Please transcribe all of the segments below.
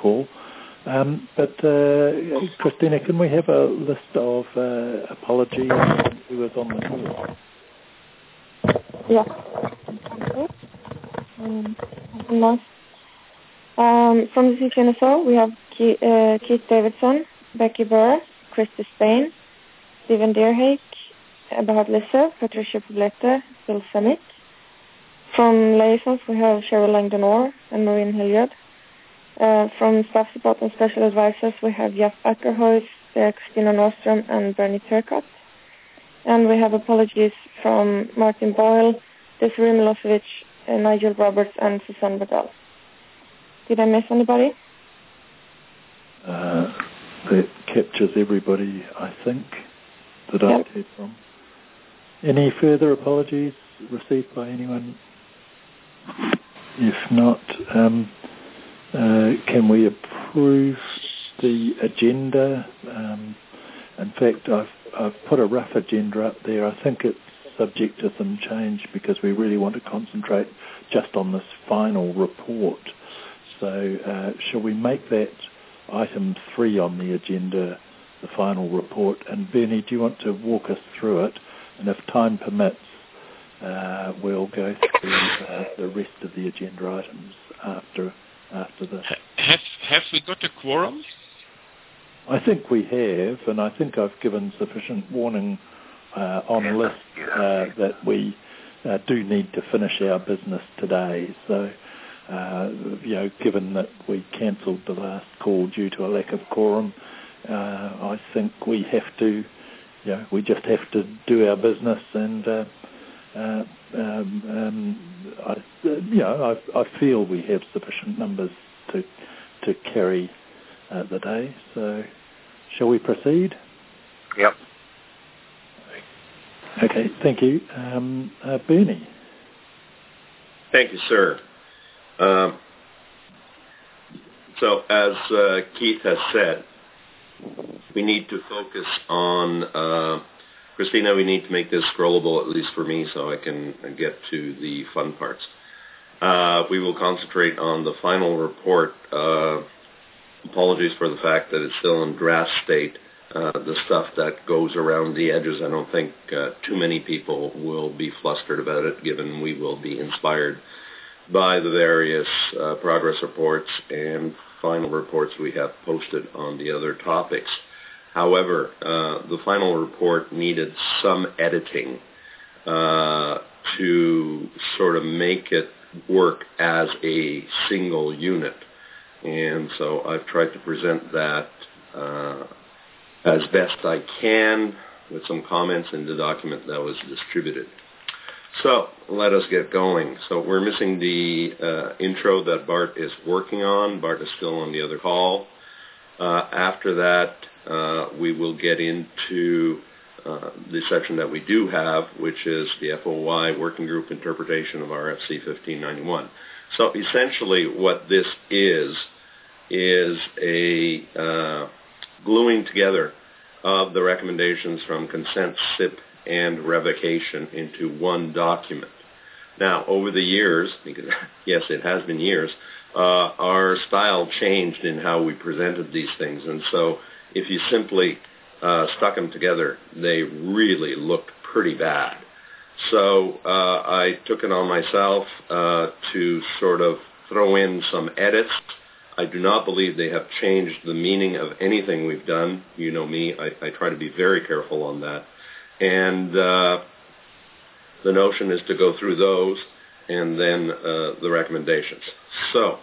call. But Christina, can we have a list of apologies who was on the call? Yes. From the CCNSO, we have Keith Davidson, Becky Burr, Christy Spain, Stephen Deerhake, Eberhard Lisse, Patricia Poblete, Phil Samit. From liaisons, we have Cheryl Langdon-Orr and Maureen Hilliard. From staff support and special advisors, we have Jeff Ackerhuis, Christina Nordström, and Bernie Turcott. And we have apologies from Martin Boyle, Desiree Milosevic, Nigel Roberts, and Susanne Badal. Did I miss anybody? That captures everybody, I think, that I've heard from. Any further apologies received by anyone? If not, can we approve the agenda? In fact, I've put a rough agenda up there. I think it's subject to some change because we really want to concentrate just on this final report. So shall we make that item 3 on the agenda, the final report? And Bernie, do you want to walk us through it? And if time permits, we'll go through the rest of the agenda items after this. Have we got a quorum? I think we have, and I think I've given sufficient warning on the list that we do need to finish our business today. So, given that we cancelled the last call due to a lack of quorum, I think we have to, we just have to do our business, and I feel we have sufficient numbers to carry the day. So, shall we proceed? Yep. Okay, thank you. Bernie. Thank you, sir. So, as Keith has said, we need to focus on, Christina, we need to make this scrollable, at least for me, so I can get to the fun parts. We will concentrate on the final report. Apologies for the fact that it's still in draft state. The stuff that goes around the edges, I don't think too many people will be flustered about it, given we will be inspired by the various progress reports and final reports we have posted on the other topics. However, the final report needed some editing to sort of make it work as a single unit. And so I've tried to present that as best I can with some comments in the document that was distributed. So let us get going. So we're missing the intro that Bart is working on. Bart is still on the other call. After that, we will get into the section that we do have, which is the FOI Working Group Interpretation of RFC 1591. So essentially what this is a gluing together of the recommendations from consent, SIP, and revocation into one document. Now, over the years, because yes, it has been years, our style changed in how we presented these things. And so if you simply stuck them together, they really looked pretty bad. So I took it on myself to sort of throw in some edits. I do not believe they have changed the meaning of anything we've done. You know me, I try to be very careful on that. And the notion is to go through those and then the recommendations. So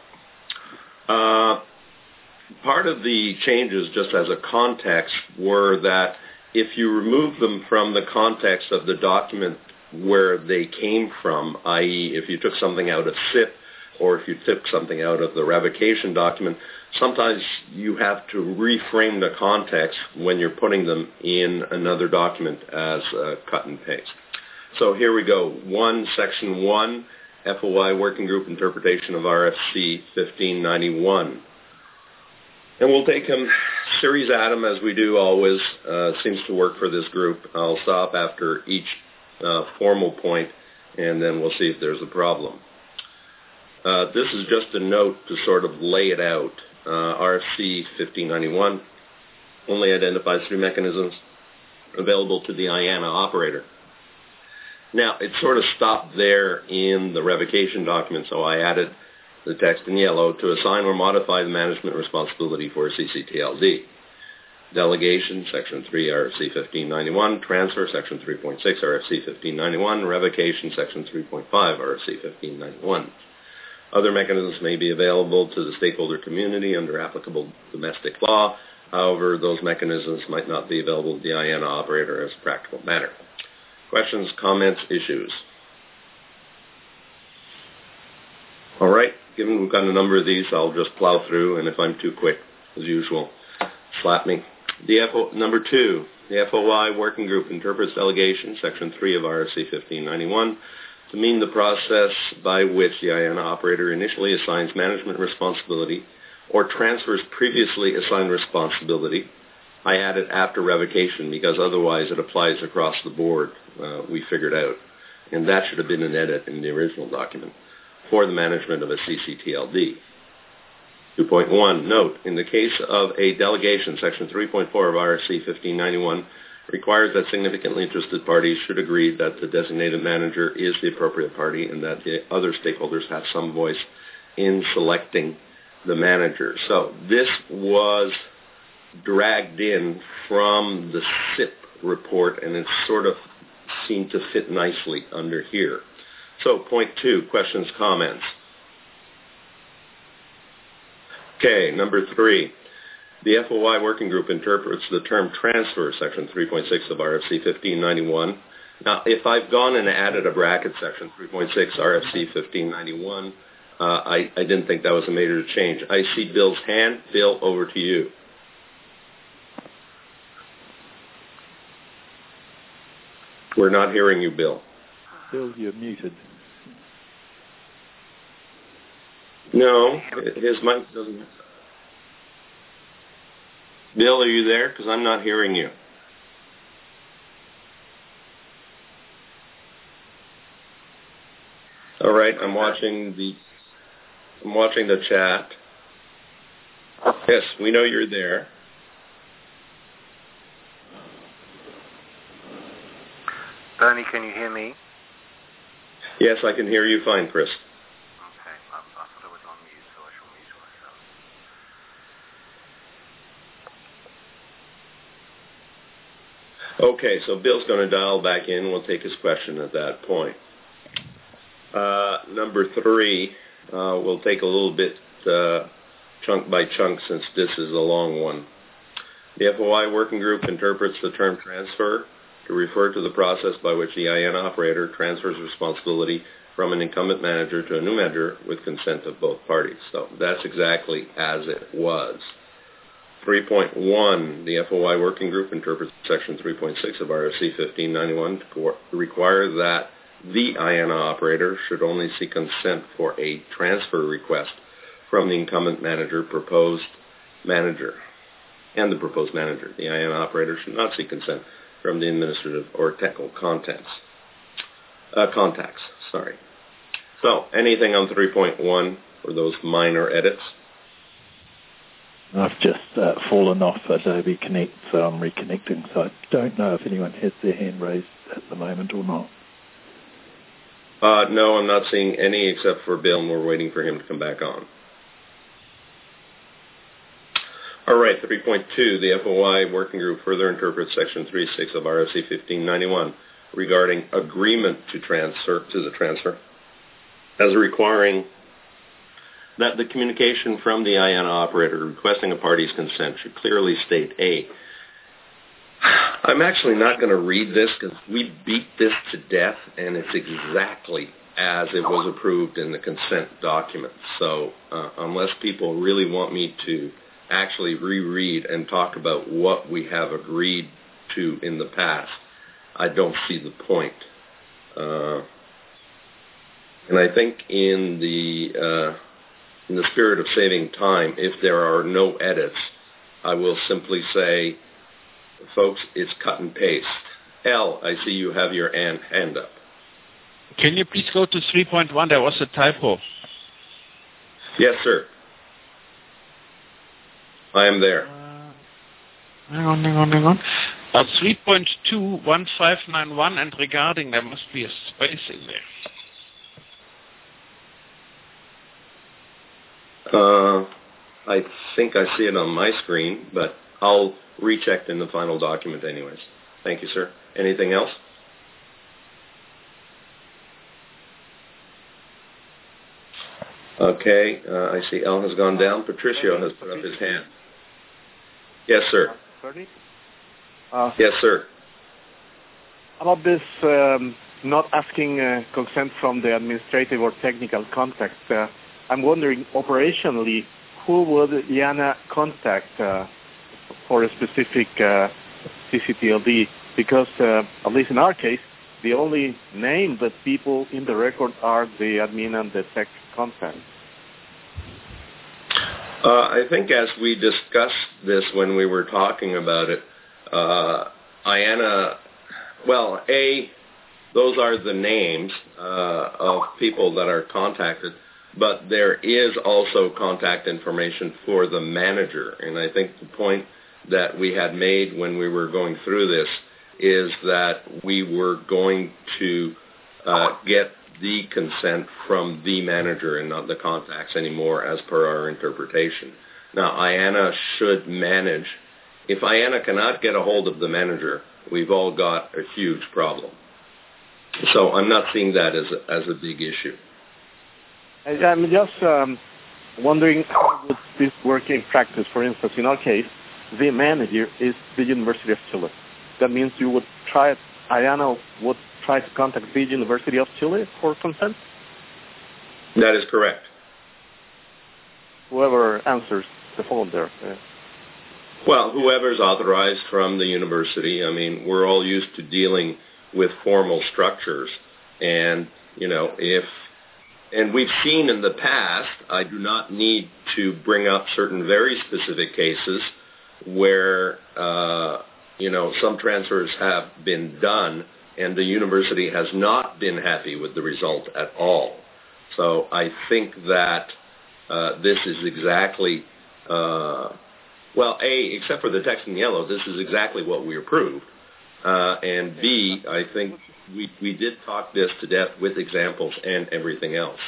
part of the changes, just as a context, were that if you remove them from the context of the document where they came from, i.e. if you took something out of SIP, or if you took something out of the revocation document, sometimes you have to reframe the context when you're putting them in another document as cut and paste. So here we go. Section 1, FOI Working Group Interpretation of RFC 1591. And we'll take them series at them as we do always. Seems to work for this group. I'll stop after each formal point, and then we'll see if there's a problem. This is just a note to sort of lay it out. RFC 1591 only identifies 3 mechanisms available to the IANA operator. Now, it sort of stopped there in the revocation document, so I added the text in yellow to assign or modify the management responsibility for CCTLD. Delegation, Section 3, RFC 1591. Transfer, Section 3.6, RFC 1591. Revocation, Section 3.5, RFC 1591. Other mechanisms may be available to the stakeholder community under applicable domestic law. However, those mechanisms might not be available to the IANA operator as a practical matter. Questions, comments, issues? All right. Given we've got a number of these, I'll just plow through, and if I'm too quick, as usual, slap me. Number 2, the FOI Working Group interprets delegation, Section 3 of RFC 1591, to mean the process by which the IANA operator initially assigns management responsibility or transfers previously assigned responsibility. I added after revocation because otherwise it applies across the board, we figured out. And that should have been an edit in the original document for the management of a CCTLD. 2.1, note, in the case of a delegation, Section 3.4 of RFC 1591 requires that significantly interested parties should agree that the designated manager is the appropriate party and that the other stakeholders have some voice in selecting the manager. So this was dragged in from the SIP report, and it sort of seemed to fit nicely under here. So, point 2, questions, comments. Okay, number 3. The FOI Working Group interprets the term transfer, Section 3.6 of RFC 1591. Now, if I've gone and added a bracket, Section 3.6 RFC 1591, I didn't think that was a major change. I see Bill's hand. Bill, over to you. We're not hearing you, Bill. Bill, you're muted. No, his mic doesn't. Bill, are you there? Because I'm not hearing you. All right, I'm watching the chat. Yes, we know you're there. Bernie, can you hear me? Yes, I can hear you fine, Chris. Okay, I thought I was on mute, so I shall mute myself. Okay, so Bill's going to dial back in. We'll take his question at that point. Number 3, we'll take a little bit chunk by chunk since this is a long one. The FOI Working Group interprets the term transfer to refer to the process by which the IANA operator transfers responsibility from an incumbent manager to a new manager with consent of both parties. So that's exactly as it was. 3.1, the FOI Working Group interprets Section 3.6 of RFC 1591 to require that the IANA operator should only seek consent for a transfer request from the incumbent manager, proposed manager, and the proposed manager. The IANA operator should not seek consent from the administrative or technical contacts. So, anything on 3.1 for those minor edits? I've just fallen off Adobe Connect, so I'm reconnecting. So I don't know if anyone has their hand raised at the moment or not. No, I'm not seeing any except for Bill, and we're waiting for him to come back on. All right, 3.2, the FOI Working Group further interprets Section 3.6 of RFC 1591 regarding agreement to the transfer as requiring that the communication from the IANA operator requesting a party's consent should clearly state A. I'm actually not going to read this because we beat this to death, and it's exactly as it was approved in the consent document. So unless people really want me to actually reread and talk about what we have agreed to in the past, I don't see the point. And I think in the spirit of saving time, if there are no edits, I will simply say, folks, it's cut and paste. Al, I see you have your hand up. Can you please go to 3.1? There was a typo. Yes, sir. I am there. Hang on. 3.21591 and regarding, there must be a space in there. I think I see it on my screen, but I'll recheck in the final document anyways. Thank you, sir. Anything else? Okay, I see L has gone down. Patricio has put up his hand. Yes, sir. Yes, sir. About this not asking consent from the administrative or technical contact, I'm wondering operationally, who would IANA contact for a specific CCTLD? Because at least in our case, the only name that people in the record are the admin and the tech contact. I think as we discussed this when we were talking about it, IANA, well, those are the names of people that are contacted, but there is also contact information for the manager. And I think the point that we had made when we were going through this is that we were going to get the consent from the manager and not the contacts anymore as per our interpretation. Now, IANA should manage. If IANA cannot get a hold of the manager, we've all got a huge problem. So I'm not seeing that as a big issue. I'm just wondering how would this work in practice. For instance, in our case, the manager is the University of Chile. That means you would IANA would try to contact the University of Chile for consent? That is correct. Whoever answers the phone there. Well, whoever's authorized from the university. I mean, we're all used to dealing with formal structures. And, and we've seen in the past, I do not need to bring up certain very specific cases where, some transfers have been done and the university has not been happy with the result at all. So I think that this is exactly, except for the text in yellow, this is exactly what we approved. And B, I think we did talk this to death with examples and everything else.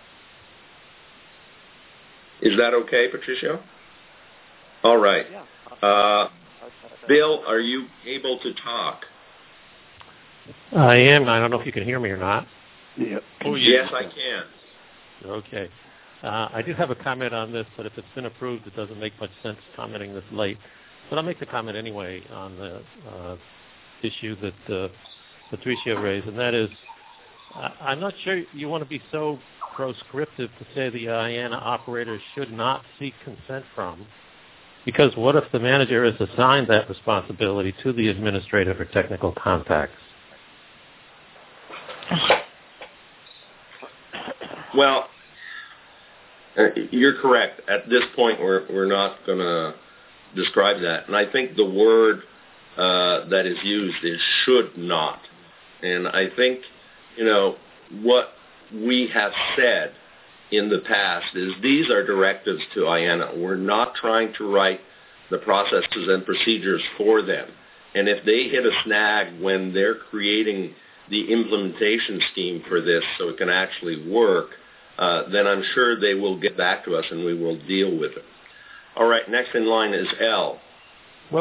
Is that okay, Patricio? All right. Bill, are you able to talk? I am. I don't know if you can hear me or not. Yep. Oh, yes, I can. Okay. I do have a comment on this, but if it's been approved, it doesn't make much sense commenting this late. But I'll make the comment anyway on the issue that Patricio raised, and that is, I'm not sure you want to be so proscriptive to say the IANA operator should not seek consent from, because what if the manager is assigned that responsibility to the administrative or technical contacts? Well, you're correct. At this point, we're not going to describe that. And I think the word that is used is should not. And I think, what we have said in the past is these are directives to IANA. We're not trying to write the processes and procedures for them. And if they hit a snag when they're creating the implementation scheme for this so it can actually work, then I'm sure they will get back to us and we will deal with it. All right, next in line is L. Wait.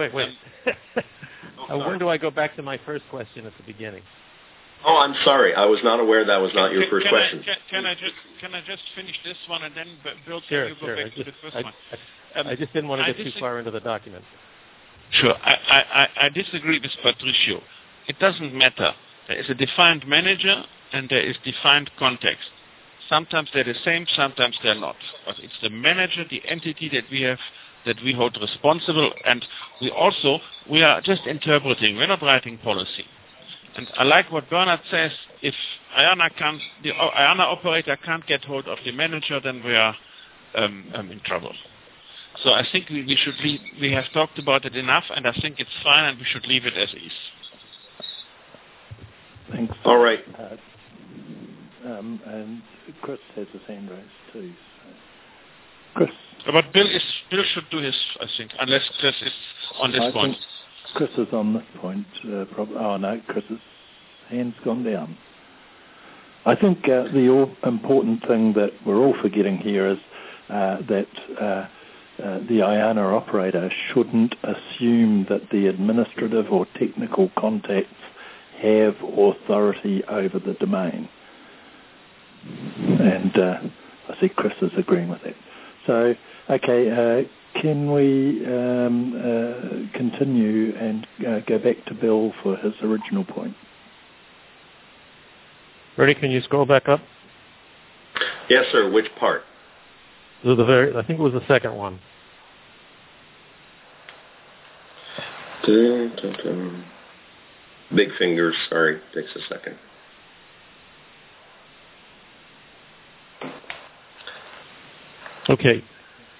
When do I go back to my first question at the beginning? Oh, I'm sorry. I was not aware that was not your first question. Can I just finish this one and then Bill, sure, you go back to the first one? I just didn't want to get too far into the document. Sure. I disagree with Patricio. It doesn't matter. There is a defined manager and there is defined context. Sometimes they're the same, sometimes they're not. But it's the manager, the entity that we have, that we hold responsible, and we are just interpreting. We're not writing policy. And I like what Bernard says. If the IANA operator can't get hold of the manager, then we are in trouble. So I think we should leave. We have talked about it enough, and I think it's fine, and we should leave it as is. Thanks. All right. And Chris has his hand raised too. Chris? But Bill should do his, I think, unless Chris is on this point. Think Chris is on this point. Oh no, Chris's hand's gone down. I think the important thing that we're all forgetting here is that the IANA operator shouldn't assume that the administrative or technical contacts have authority over the domain. And I see Chris is agreeing with that. So, okay, can we continue and go back to Bill for his original point? Bertie, can you scroll back up? Yes, sir. Which part? I think it was the second one. Big fingers. Sorry, takes a second. Okay.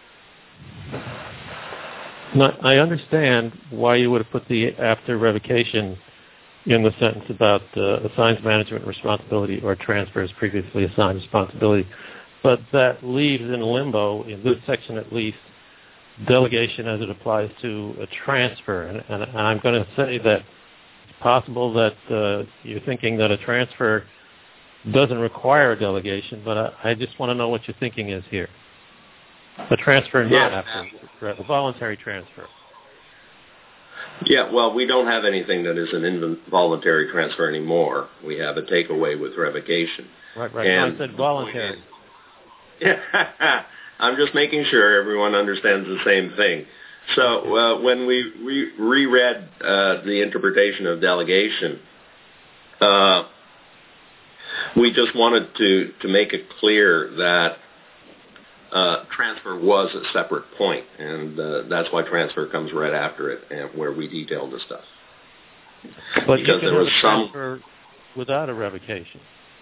Now, I understand why you would have put the after revocation in the sentence about assigns management responsibility or transfers previously assigned responsibility, but that leaves in limbo, in this section at least, delegation as it applies to a transfer. And I'm going to say that it's possible that you're thinking that a transfer doesn't require a delegation, but I just want to know what your thinking is here. A transfer, not after a voluntary transfer. Yeah, well, we don't have anything that is an involuntary transfer anymore. We have a takeaway with revocation. Right. And I said voluntary. Yeah, I'm just making sure everyone understands the same thing. So when we reread the interpretation of delegation, we just wanted to make it clear that transfer was a separate point, and that's why transfer comes right after it, and where we detailed the stuff. But because you can have a transfer without a revocation.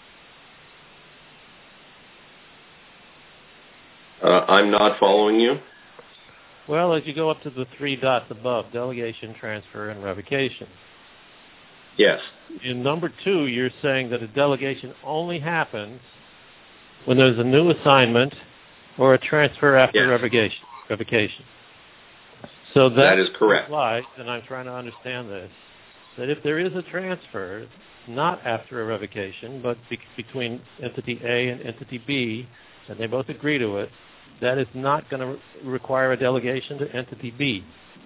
I'm not following you. Well, as you go up to the 3 dots above, delegation, transfer, and revocation. Yes. In number 2, you're saying that a delegation only happens when there's a new assignment or a transfer after revocation. So that is correct. Implies, and I'm trying to understand this, that if there is a transfer, not after a revocation, but between entity A and entity B, and they both agree to it, that is not going to require a delegation to entity B.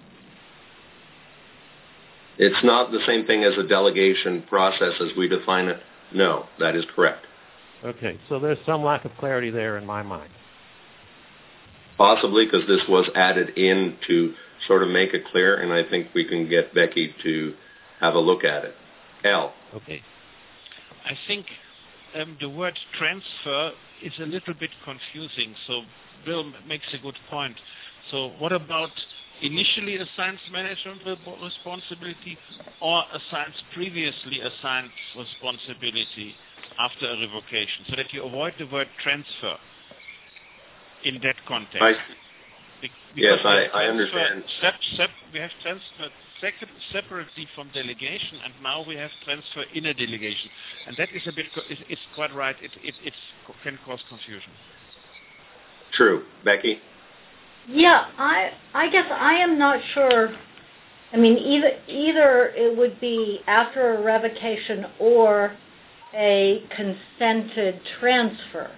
It's not the same thing as a delegation process as we define it. No, that is correct. Okay, so there's some lack of clarity there in my mind. Possibly because this was added in to sort of make it clear, and I think we can get Becky to have a look at it. Al. Okay. I think the word transfer is a little bit confusing, so Bill makes a good point. So what about initially assigns management responsibility or assigns previously assigned responsibility after a revocation, so that you avoid the word transfer in that context? Yes, I understand. We have transferred separately from delegation, and now we have transfer in a delegation, and that is a bit. It's quite right. It can cause confusion. True, Becky. Yeah, I guess I am not sure. I mean, either it would be after a revocation or a consented transfer.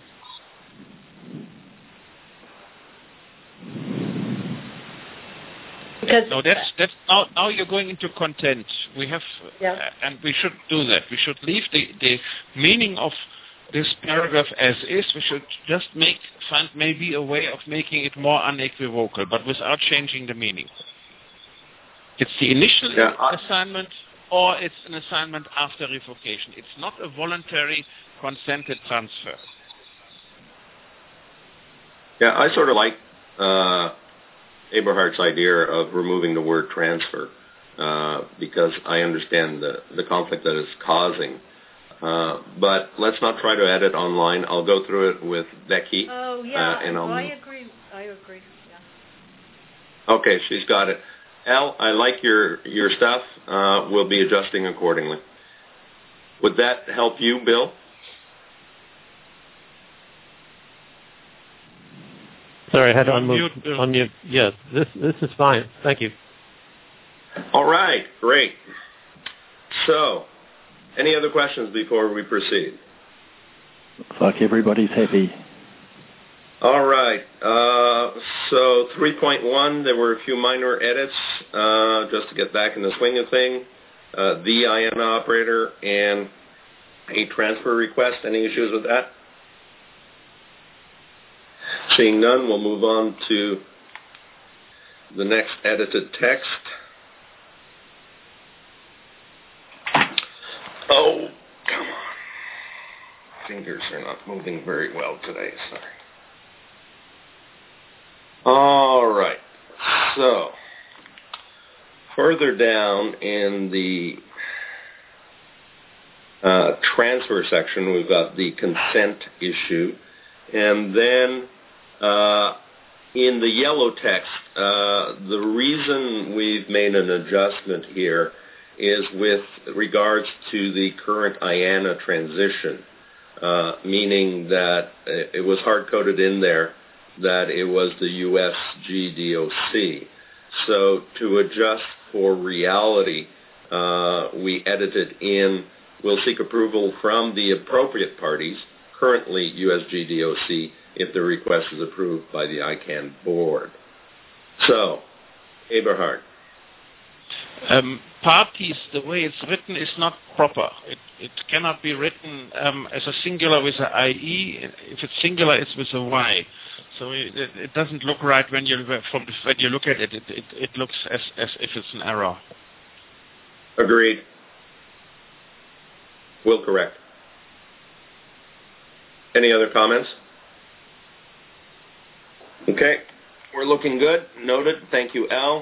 No, that's now you're going into content. We have, and we should do that. We should leave the meaning of this paragraph as is. We should just find maybe a way of making it more unequivocal, but without changing the meaning. It's the initial assignment, or it's an assignment after revocation. It's not a voluntary consented transfer. Yeah, I sort of like Eberhardt's idea of removing the word transfer because I understand the conflict that it's causing. But let's not try to edit online. I'll go through it with Becky. Oh, yeah. I agree. Yeah. Okay, she's got it. Al, I like your stuff. We'll be adjusting accordingly. Would that help you, Bill? Sorry, I had to unmute. Yes, this is fine. Thank you. All right, great. So, any other questions before we proceed? Looks like everybody's happy. All right. So 3.1, there were a few minor edits just to get back in the swing of thing. The IANA operator and a transfer request. Any issues with that? Seeing none, we'll move on to the next edited text. Oh, come on. Fingers are not moving very well today, sorry. All right. So, further down in the transfer section, we've got the consent issue. And then in the yellow text, the reason we've made an adjustment here is with regards to the current IANA transition, meaning that it was hard-coded in there that it was the USGDOC. So to adjust for reality, we edited in, we'll seek approval from the appropriate parties, currently USGDOC, if the request is approved by the ICANN board. So, Eberhard. Parties, the way it's written, is not proper. It cannot be written as a singular with an IE. If it's singular, it's with a Y. So it doesn't look right when you look at it. It looks as if it's an error. Agreed. Will correct. Any other comments? Okay. We're looking good. Noted. Thank you, Al.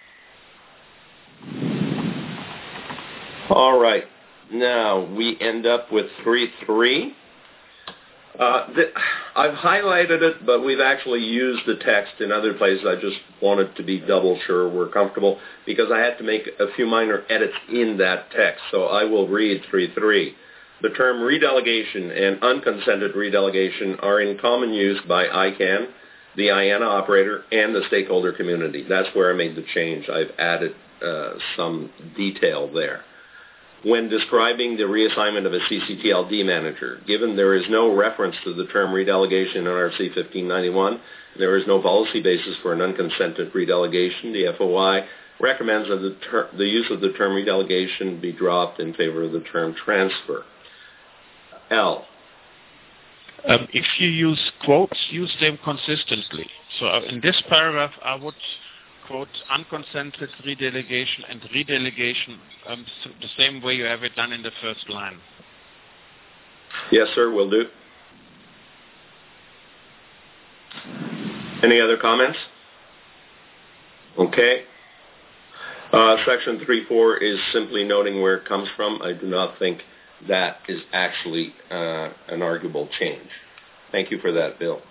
All right. Now we end up with 3.3. I've highlighted it, but we've actually used the text in other places. I just wanted to be double sure we're comfortable because I had to make a few minor edits in that text. So I will read 3.3. The term redelegation and unconsented redelegation are in common use by ICANN, the IANA operator, and the stakeholder community. That's where I made the change. I've added some detail there. When describing the reassignment of a CCTLD manager, given there is no reference to the term redelegation in RFC 1591, there is no policy basis for an unconsented redelegation. The FOI recommends that the use of the term redelegation be dropped in favor of the term transfer. L. If you use quotes, use them consistently. So in this paragraph, I would quote unconsented redelegation and redelegation the same way you have it done in the first line. Yes, sir, will do. Any other comments? Okay. Section 3.4 is simply noting where it comes from. I do not think that is actually an arguable change. Thank you for that, Bill.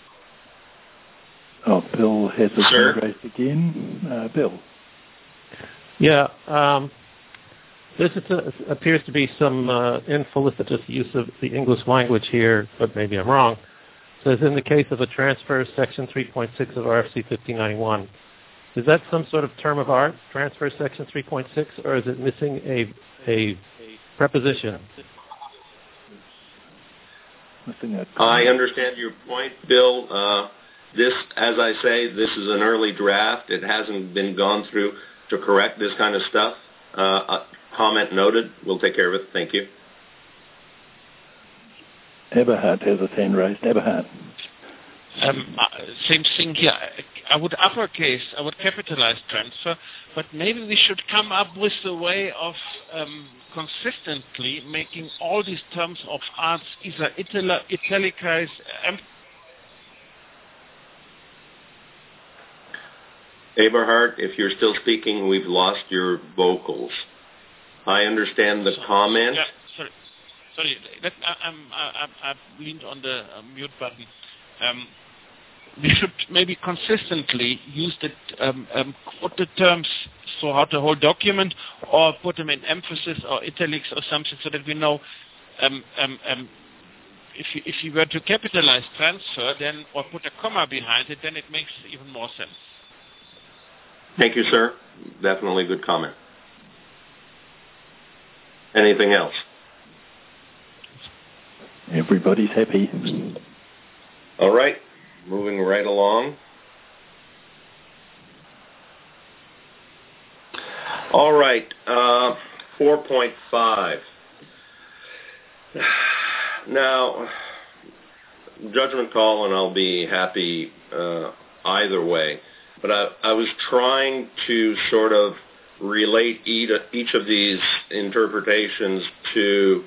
Oh, Bill has his hand raised again. Bill. Yeah, this appears to be some infelicitous use of the English language here, but maybe I'm wrong. It says, in the case of a transfer, Section 3.6 of RFC 1591. Is that some sort of term of art, transfer Section 3.6, or is it missing a preposition? I understand your point, Bill. This, as I say, this is an early draft. It hasn't been gone through to correct this kind of stuff. Comment noted. We'll take care of it. Thank you. Eberhard has his hand raised. Eberhard. Same thing here. I would capitalize transfer, but maybe we should come up with a way of consistently making all these terms of arts either italicized. Eberhard, if you're still speaking, we've lost your vocals. I understand the comment. Yeah, sorry. I've leaned on the mute button. We should maybe consistently use quote the terms throughout the whole document, or put them in emphasis or italics or something, so that we know if you were to capitalize transfer, then or put a comma behind it, then it makes even more sense. Thank you, sir. Definitely good comment. Anything else? Everybody's happy. All right. Moving right along. All right. 4.5. Now, judgment call, and I'll be happy either way. But I was trying to sort of relate each of these interpretations to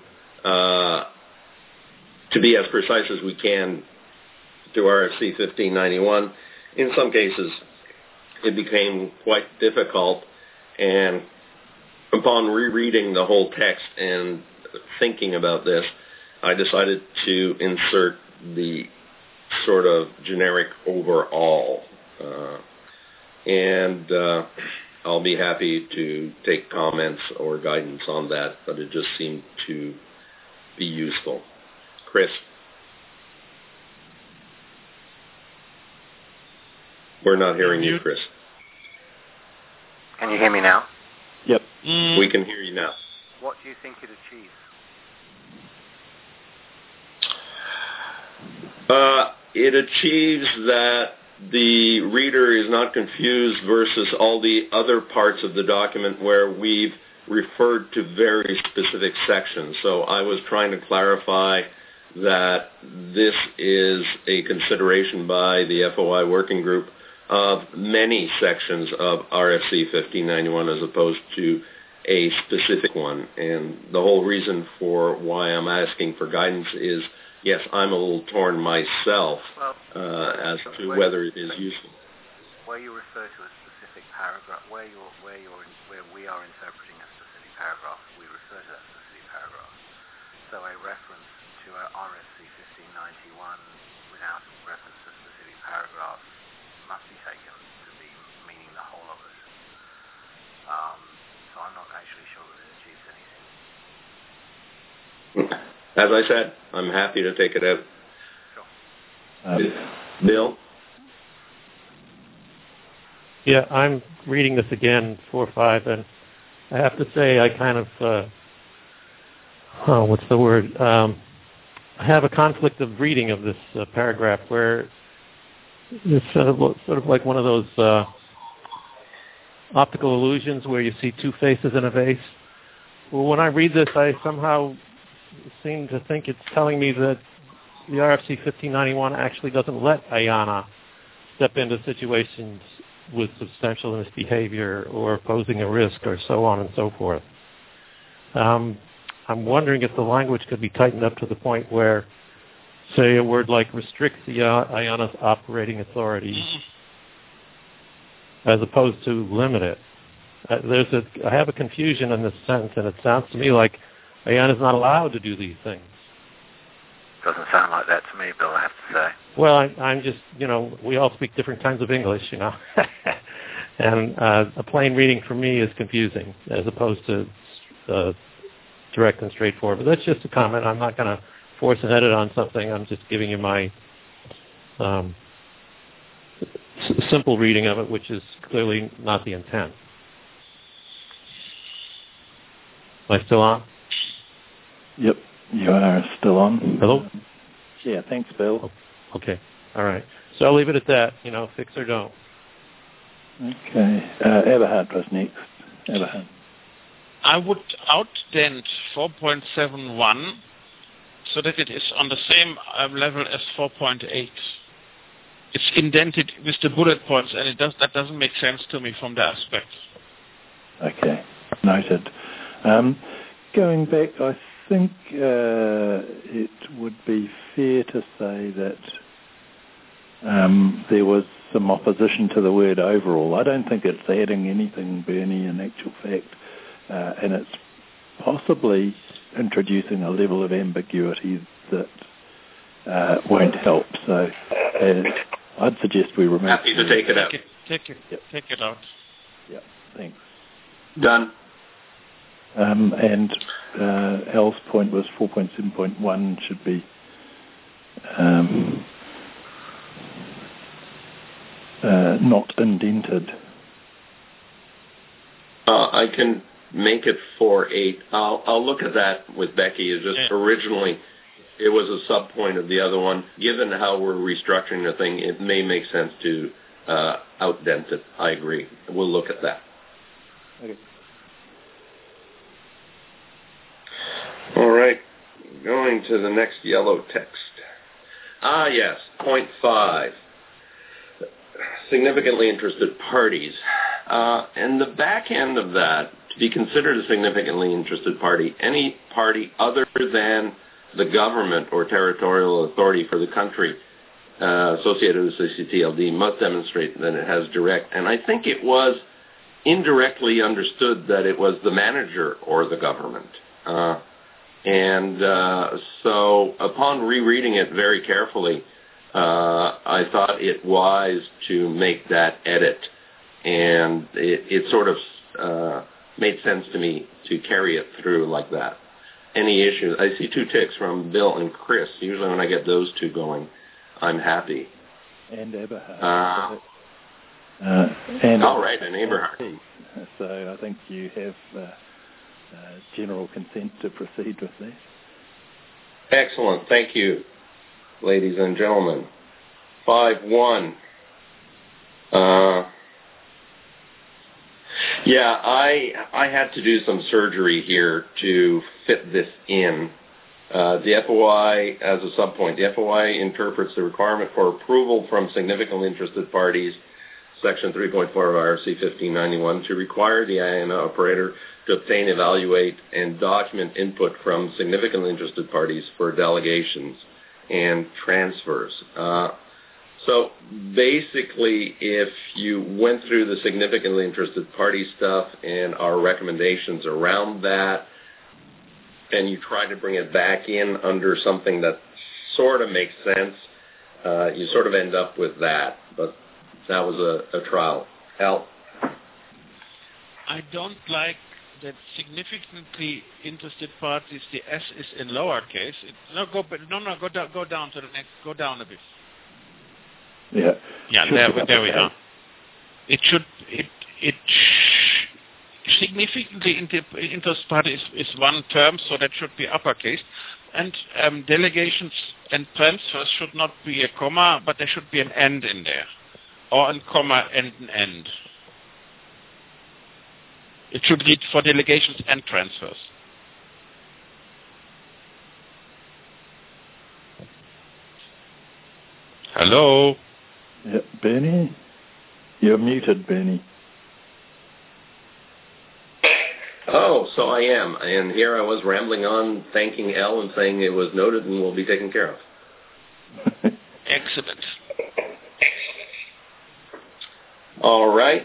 be as precise as we can to RFC 1591. In some cases, it became quite difficult, and upon rereading the whole text and thinking about this, I decided to insert the sort of generic overall. And I'll be happy to take comments or guidance on that, but it just seemed to be useful. Chris? We're not hearing you, Chris. Can you hear me now? Yep. We can hear you now. What do you think it achieves? It achieves that the reader is not confused versus all the other parts of the document where we've referred to very specific sections. So I was trying to clarify that this is a consideration by the FOI working group of many sections of RFC 1591 as opposed to a specific one. And the whole reason for why I'm asking for guidance is, yes, I'm a little torn myself as to whether it is useful. Where you refer to a specific paragraph, where we are interpreting a specific paragraph, we refer to that specific paragraph. So a reference to RFC 1591 without reference to a specific paragraph must be taken to be meaning the whole of it. So I'm not actually sure that it achieves anything. As I said, I'm happy to take it out. Sure. Bill? Yeah, I'm reading this again, 4.5, and I have to say I kind of, what's the word? I have a conflict of reading of this paragraph where it's sort of like one of those optical illusions where you see two faces in a vase. Well, when I read this, I somehow seem to think it's telling me that the RFC 1591 actually doesn't let IANA step into situations with substantial misbehavior or posing a risk or so on and so forth. I'm wondering if the language could be tightened up to the point where, say, a word like restricts the IANA's operating authority as opposed to limit it. I have a confusion in this sentence, and it sounds to me like IANA is not allowed to do these things. Doesn't sound like that to me, Bill, I have to say. Well, I'm just, we all speak different kinds of English, and a plain reading for me is confusing as opposed to direct and straightforward. But that's just a comment. I'm not going to force an edit on something. I'm just giving you my simple reading of it, which is clearly not the intent. Am I still on? Yep, you are still on. Hello? Yeah, thanks, Bill. Okay, all right. So I'll leave it at that, fix or don't. Okay, Eberhard was next. Eberhard. I would outdent 4.71 so that it is on the same level as 4.8. It's indented with the bullet points, and that doesn't make sense to me from the aspect. Okay, noted. Going back, I think it would be fair to say that there was some opposition to the word overall. I don't think it's adding anything, Bernie, in actual fact, and it's possibly introducing a level of ambiguity that won't help. So I'd suggest we remove. Happy to take it out. Take it out. Yeah, thanks. Done. And Al's point was 4.7.1 should be not indented. I can make it 4.8. I'll look at that with Becky. It's just originally it was a sub-point of the other one. Given how we're restructuring the thing, it may make sense to outdent it. I agree. We'll look at that. Okay. All right. Going to the next yellow text. Yes. Point 5. Significantly interested parties. And the back end of that, to be considered a significantly interested party, any party other than the government or territorial authority for the country associated with CCTLD must demonstrate that it has direct, and I think it was indirectly understood that it was the manager or the government. So upon rereading it very carefully, I thought it wise to make that edit, and it sort of made sense to me to carry it through like that. Any issues? I see 2 ticks from Bill and Chris. Usually when I get those 2 going, I'm happy. And Eberhard. All right, and Eberhard. So I think you have general consent to proceed with that. Excellent. Thank you, ladies and gentlemen. 5.1. I had to do some surgery here to fit this in. The FOI, as a subpoint, the FOI interprets the requirement for approval from significantly interested parties, Section 3.4 of IRC 1591, to require the IANA operator to obtain, evaluate, and document input from significantly interested parties for delegations and transfers. So basically, if you went through the significantly interested party stuff and our recommendations around that, and you try to bring it back in under something that sort of makes sense, you sort of end up with that. But that was a trial. Al? I don't like that significantly interested parties, the S is in lowercase. Go down to the next, go down a bit. Yeah. Yeah, there we are. Significantly interested party is one term, so that should be uppercase. And delegations and transfers should not be a comma, but there should be an end in there. Or a comma and an end. It should read for delegations and transfers. Hello? Yeah, Bernie? You're muted, Bernie. Oh, so I am. And here I was rambling on, thanking Elle and saying it was noted and will be taken care of. Excellent. All right.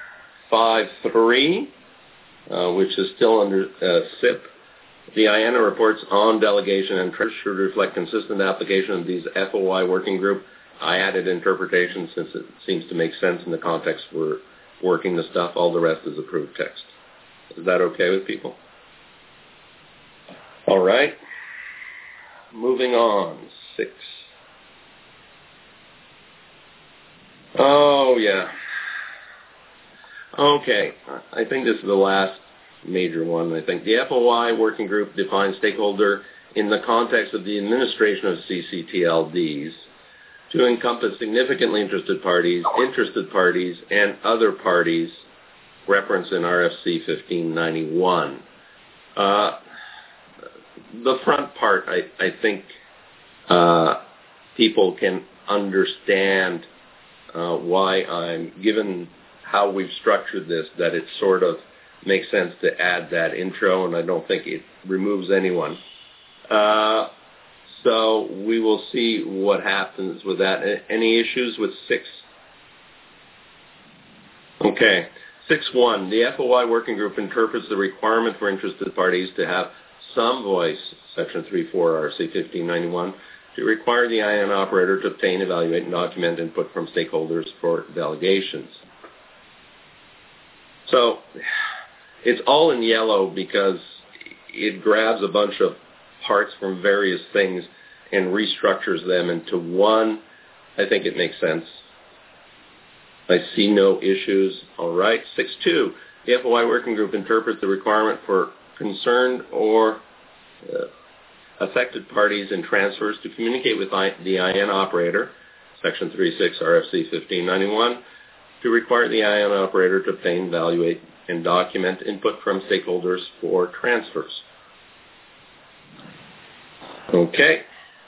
5.3, which is still under SIP. The IANA reports on delegation and transfer should reflect consistent application of these FOI working group. I added interpretation since it seems to make sense in the context we're working the stuff. All the rest is approved text. Is that okay with people? All right. Moving on. 6. Oh, yeah. Okay. I think this is the last major one. I think the FOI working group defines stakeholder in the context of the administration of CCTLDs to encompass significantly interested parties, and other parties referenced in RFC 1591. The front part, I think people can understand why I'm, given how we've structured this, that it sort of makes sense to add that intro, and I don't think it removes anyone. So we will see what happens with that. Any issues with 6? Okay. 6.1, the FOI working group interprets the requirement for interested parties to have some voice, Section 3.4 RC 1591, to require the IANA operator to obtain, evaluate, and document input from stakeholders for delegations. So it's all in yellow because it grabs a bunch of parts from various things and restructures them into one, I think it makes sense. I see no issues. All right. 6.2, the FOI working group interprets the requirement for concerned or affected parties in transfers to communicate with the IANA operator, Section 3.6 RFC 1591, to require the IANA operator to obtain, evaluate, and document input from stakeholders for transfers. Okay.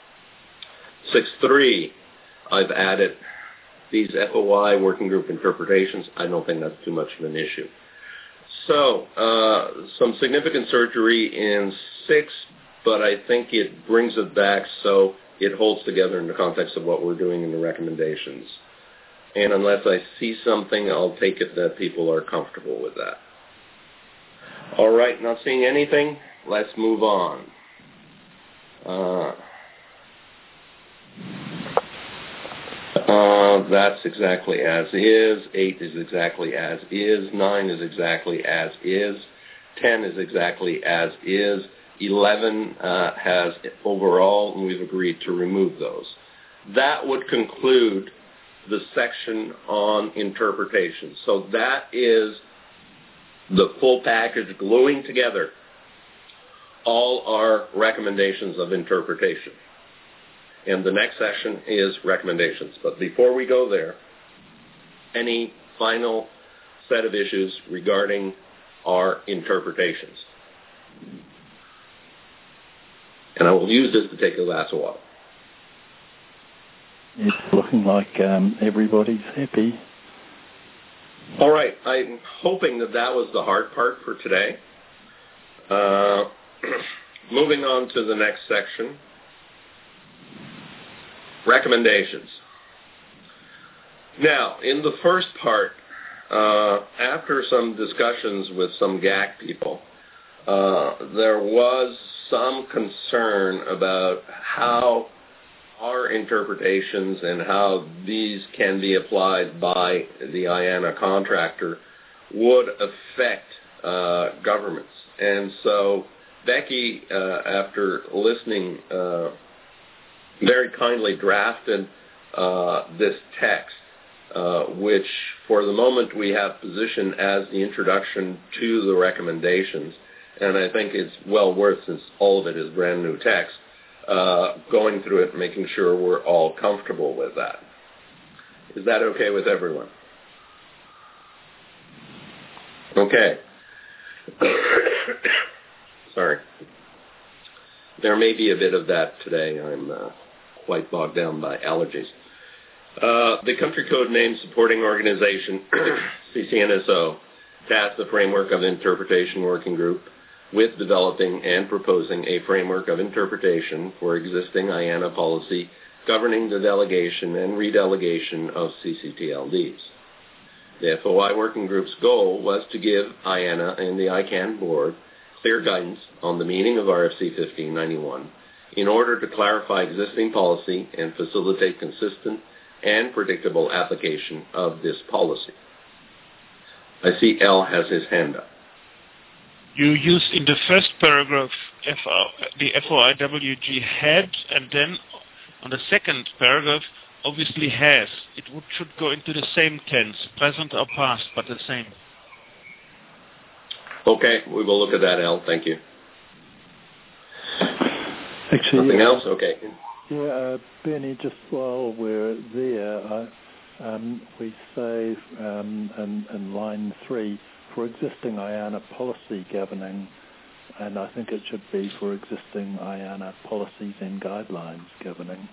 6.3, I've added these FOI working group interpretations. I don't think that's too much of an issue. So, some significant surgery in 6, but I think it brings it back so it holds together in the context of what we're doing in the recommendations. And unless I see something, I'll take it that people are comfortable with that. All right, not seeing anything, let's move on. That's exactly as is. 8 is exactly as is. 9 is exactly as is. 10 is exactly as is. 11 has overall, and we've agreed to remove those. That would conclude the section on interpretation. So that is the full package gluing together all our recommendations of interpretation. And the next section is recommendations. But before we go there, any final set of issues regarding our interpretations? And I will use this to take a glass of water. It's looking like everybody's happy. All right. I'm hoping that was the hard part for today. Moving on to the next section. Recommendations. Now, in the first part, after some discussions with some GAC people, there was some concern about how our interpretations and how these can be applied by the IANA contractor would affect governments. And so Becky, after listening, very kindly drafted this text, which for the moment we have positioned as the introduction to the recommendations. And I think it's well worth, since all of it is brand new text, going through it and making sure we're all comfortable with that. Is that okay with everyone? Okay. Sorry. There may be a bit of that today. I'm quite bogged down by allergies. The country code name supporting organization, CCNSO, tasked the framework of interpretation working group with developing and proposing a framework of interpretation for existing IANA policy governing the delegation and redelegation of CCTLDs. The FOI working group's goal was to give IANA and the ICANN board clear guidance on the meaning of RFC 1591 in order to clarify existing policy and facilitate consistent and predictable application of this policy. I see L has his hand up. You use in the first paragraph the FOIWG had, and then on the second paragraph, obviously has. It should go into the same tense, present or past, but the same. Okay, we will look at that, L. Thank you. Actually, nothing else? Okay. Yeah, Bernie, just while we're there, we say in line 3, for existing IANA policy governing, and I think it should be for existing IANA policies and guidelines governing.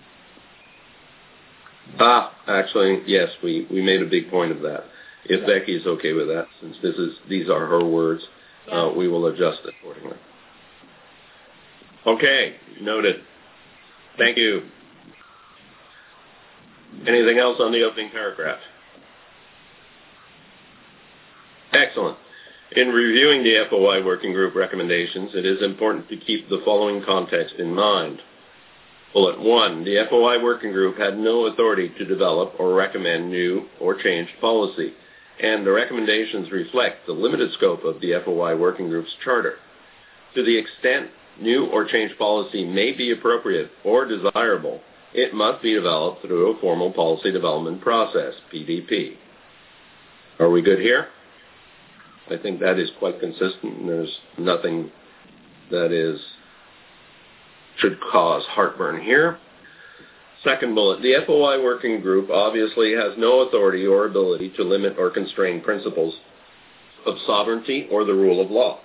Actually, yes, we made a big point of that. If Becky is okay with that, since these are her words, we will adjust it accordingly. Okay, noted. Thank you. Anything else on the opening paragraph? Excellent. In reviewing the FOI working group recommendations, it is important to keep the following context in mind. Bullet 1, the FOI working group had no authority to develop or recommend new or changed policy, and the recommendations reflect the limited scope of the FOI working group's charter. To the extent new or changed policy may be appropriate or desirable, it must be developed through a formal policy development process, PDP. Are we good here? I think that is quite consistent, and there's nothing that should cause heartburn here. Second bullet, the FOI working group obviously has no authority or ability to limit or constrain principles of sovereignty or the rule of law.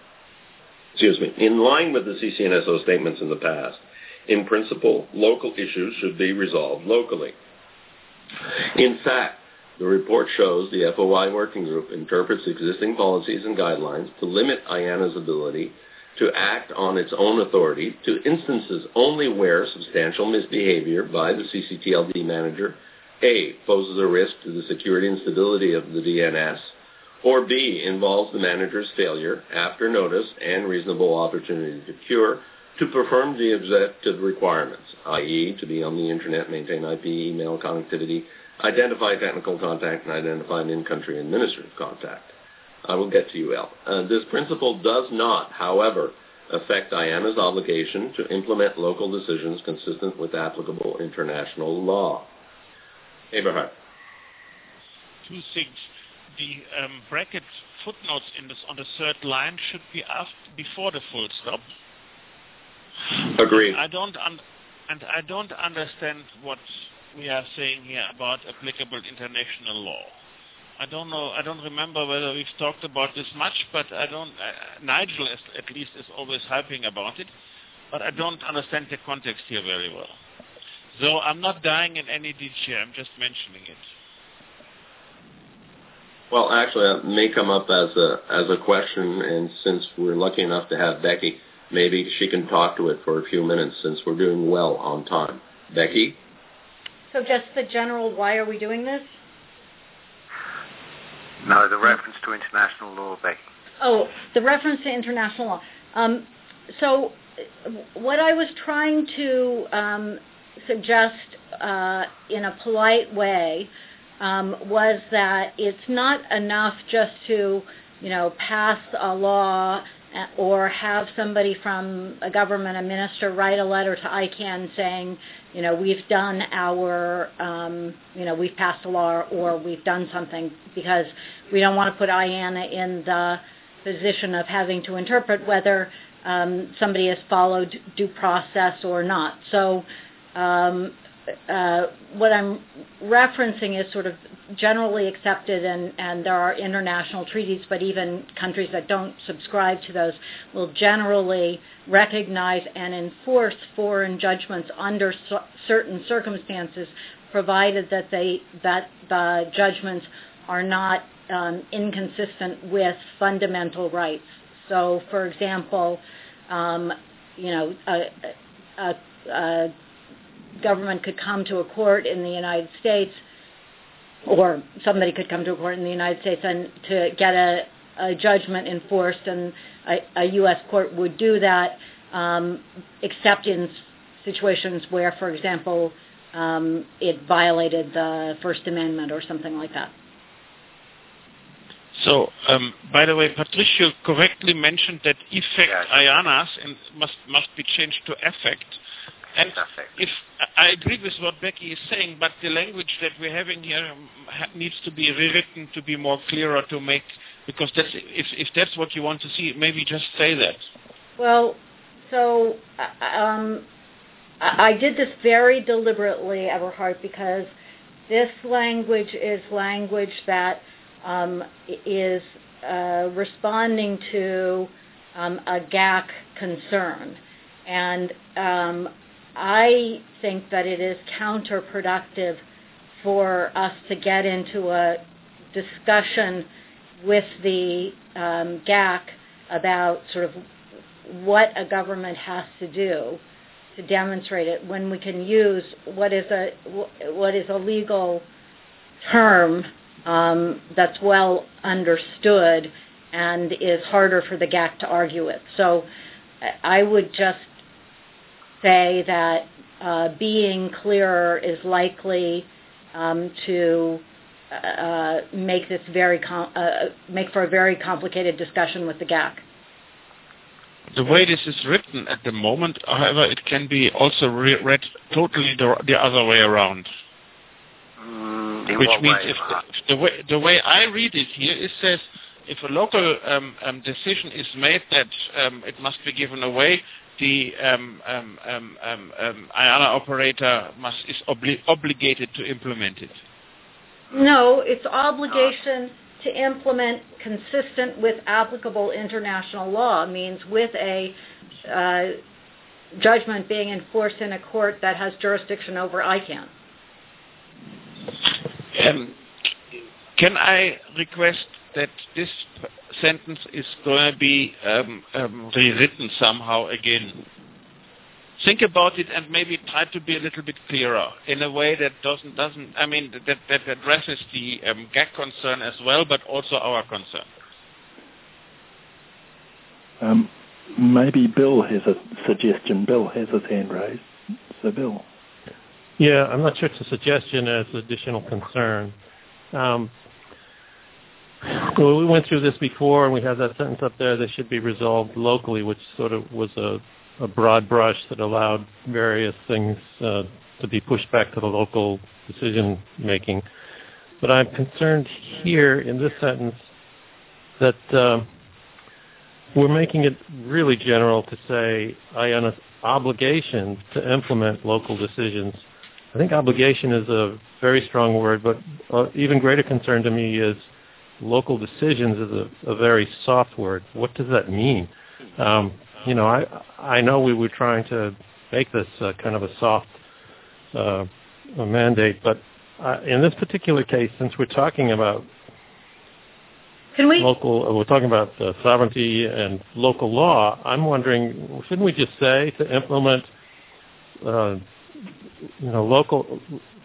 In line with the CCNSO statements in the past, in principle, local issues should be resolved locally. In fact, the report shows the FOI working group interprets existing policies and guidelines to limit IANA's ability to act on its own authority to instances only where substantial misbehavior by the CCTLD manager, A, poses a risk to the security and stability of the DNS, or B, involves the manager's failure, after notice and reasonable opportunity to cure, to perform the objective requirements, i.e., to be on the Internet, maintain IP, email connectivity, identify technical contact, and identify an in-country administrative contact. I will get to you, Al. This principle does not, however, affect IANA's obligation to implement local decisions consistent with applicable international law. Eberhard. Two things. The bracket footnotes on the third line should be before the full stop. Agreed. I don't understand what we are saying here about applicable international law. I don't know. I don't remember whether we've talked about this much, but Nigel at least is always hyping about it, but I don't understand the context here very well. So I'm not dying in any ditch here. I'm just mentioning it. Well, actually, it may come up as a question, and since we're lucky enough to have Becky, maybe she can talk to it for a few minutes since we're doing well on time. Becky? So just the general, why are we doing this? No, the reference to international law, Becky. Oh, the reference to international law. So what I was trying to suggest in a polite way was that it's not enough just to, pass a law or have somebody from a government, a minister, write a letter to ICANN saying, we've done our, we've passed a law or we've done something, because we don't want to put IANA in the position of having to interpret whether somebody has followed due process or not. So what I'm referencing is sort of generally accepted, and there are international treaties, but even countries that don't subscribe to those will generally recognize and enforce foreign judgments under certain circumstances, provided that the judgments are not inconsistent with fundamental rights. So, for example, a government could come to a court in the United States, or somebody could come to a court in the United States and to get a judgment enforced, and a U.S. court would do that, except in situations where, for example, it violated the First Amendment or something like that. So, by the way, Patricio correctly mentioned that effect IANAs must be changed to affect. And if I agree with what Becky is saying, but the language that we're having here needs to be rewritten to be more clearer, to make, because that's, if that's what you want to see, maybe just say that. Well, so I did this very deliberately, Eberhard, because this language is language that is responding to a GAC concern. And I think that it is counterproductive for us to get into a discussion with the GAC about sort of what a government has to do to demonstrate it, when we can use what is a legal term that's well understood and is harder for the GAC to argue with. So I would just say that being clearer is likely to make this make for a very complicated discussion with the GAC. the way this is written at the moment, however, it can be also read totally the other way around. Which means if the way I read it here, it says if a local decision is made that it must be given away, the IANA operator is obligated to implement it. No, it's obligation to implement consistent with applicable international law, means with a judgment being enforced in a court that has jurisdiction over ICANN. Can I request that this sentence is going to be rewritten somehow again? Think about it and maybe try to be a little bit clearer in a way that that addresses the GAC concern as well, but also our concern. Maybe Bill has a suggestion. Bill has his hand raised. So, Bill. Yeah, I'm not sure it's a suggestion as additional concern. Well, we went through this before, and we had that sentence up there that should be resolved locally, which sort of was a broad brush that allowed various things to be pushed back to the local decision-making. But I'm concerned here in this sentence that we're making it really general to say IANA's obligation to implement local decisions. I think obligation is a very strong word, but even greater concern to me is local decisions is a very soft word. What does that mean? I know we were trying to make this kind of a soft a mandate, but in this particular case, since we're talking about we're talking about sovereignty and local law, I'm wondering, shouldn't we just say to implement local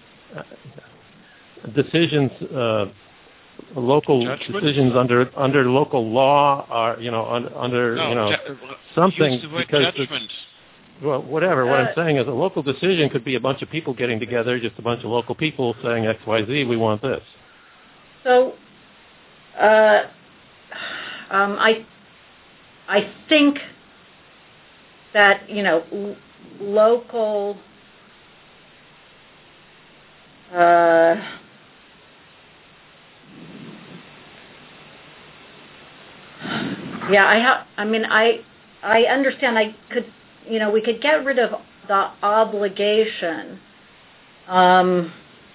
decisions, local judgment? Decisions under local law are something because well, whatever. What I'm saying is a local decision could be a bunch of people getting together, just a bunch of local people saying X, Y, Z. We want this. So, I think that local. I understand. We could get rid of the obligation. I'll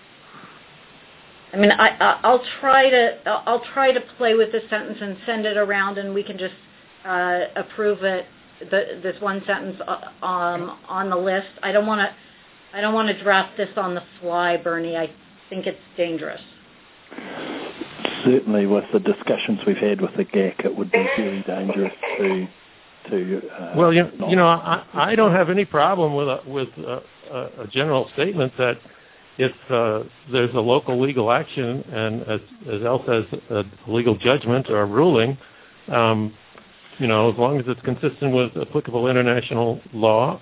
try to play with this sentence and send it around, and we can just approve it. This one sentence on the list. I don't want to draft this on the fly, Bernie. I think it's dangerous. Certainly, with the discussions we've had with the GAC, it would be very dangerous to. Well, I don't have any problem with a general statement that if there's a local legal action and, as El says, a legal judgment or a ruling, as long as it's consistent with applicable international law,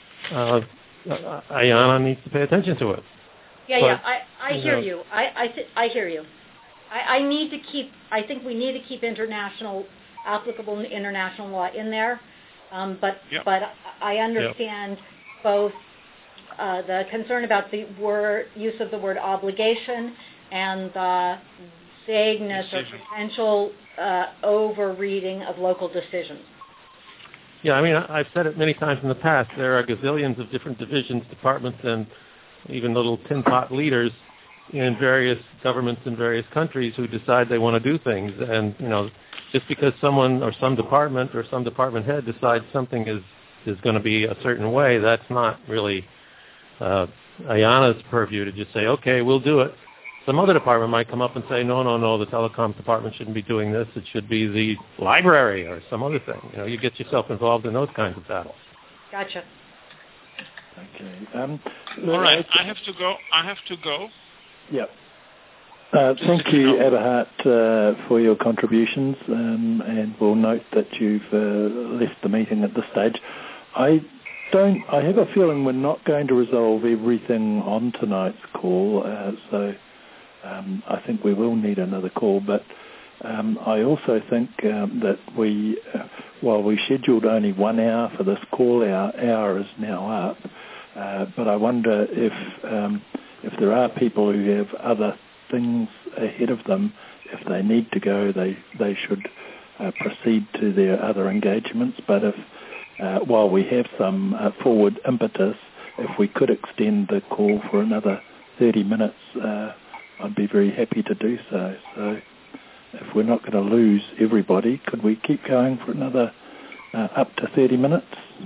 IANA needs to pay attention to it. I hear you. I hear you. I think we need to keep applicable international law in there, but I understand both the concern about the use of the word obligation and the vagueness or potential over-reading of local decisions. Yeah, I've said it many times in the past. There are gazillions of different divisions, departments, and even little tin pot leaders in various governments in various countries who decide they want to do things. And, just because someone or some department head decides something is going to be a certain way, that's not really IANA's purview to just say, okay, we'll do it. Some other department might come up and say, no, the telecoms department shouldn't be doing this. It should be the library or some other thing. You get yourself involved in those kinds of battles. Gotcha. Okay. All right, I have to go. Yep. Thank you, Eberhard, for your contributions, and we'll note that you've left the meeting at this stage. I have a feeling we're not going to resolve everything on tonight's call, so I think we will need another call. But I also think that we, while we scheduled only 1 hour for this call, our hour is now up. But I wonder if there are people who have other things ahead of them, if they need to go, they should proceed to their other engagements. But if while we have some forward impetus, if we could extend the call for another 30 minutes, I'd be very happy to do so. So if we're not going to lose everybody, could we keep going for another up to 30 minutes?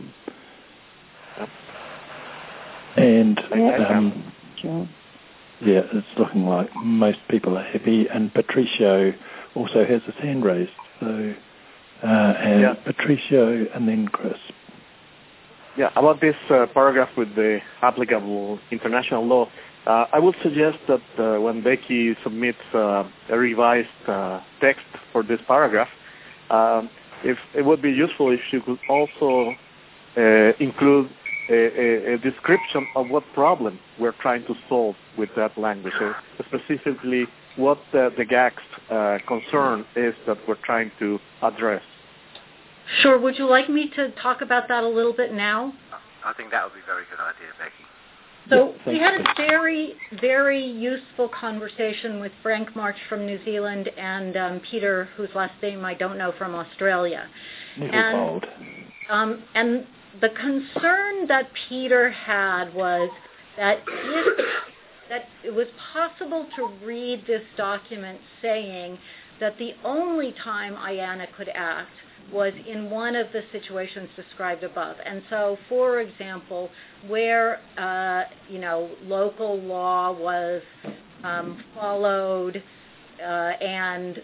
And Sure. yeah, it's looking like most people are happy, and Patricio also has his hand raised. So Patricio and then Chris. Yeah, about this paragraph with the applicable international law, I would suggest that when Becky submits a revised text for this paragraph, if it would be useful if she could also include a description of what problem we're trying to solve with that language, specifically what the GAC's concern is that we're trying to address. Sure. Would you like me to talk about that a little bit now? I think that would be a very good idea, Becky. So we had a very, very useful conversation with Frank March from New Zealand and Peter, whose last name I don't know, from Australia. And the concern that Peter had was that it was possible to read this document saying that the only time IANA could act was in one of the situations described above. And so, for example, where, local law was followed and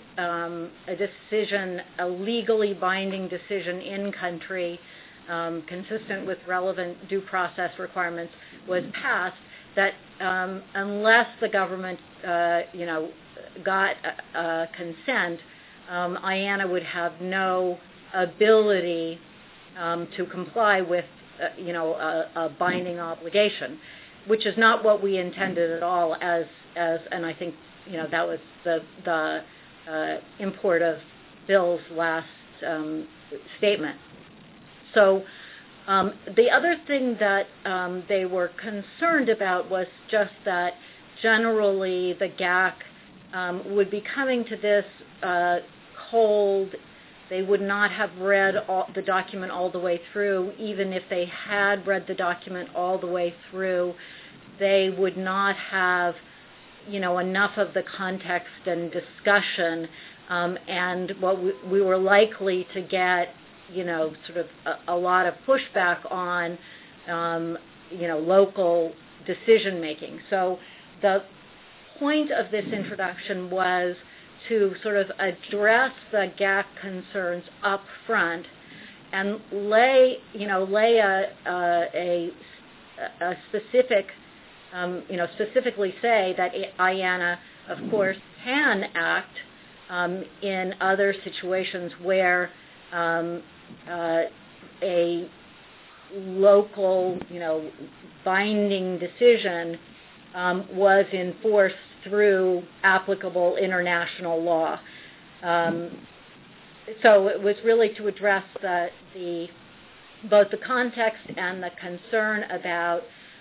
a legally binding decision in country consistent with relevant due process requirements was passed, that unless the government, got consent, IANA would have no ability to comply with, a binding obligation, which is not what we intended at all. And I think, that was the import of Bill's last statement. So the other thing that they were concerned about was just that generally the GAC would be coming to this cold. They would not have read the document all the way through. Even if they had read the document all the way through, they would not have, enough of the context and discussion. And what we were likely to get, sort of a lot of pushback on, local decision making. So the point of this introduction was to sort of address the GAC concerns up front and lay a specific, specifically say that IANA, of course, can act in other situations where a local, binding decision was enforced through applicable international law. So it was really to address both the context and the concern about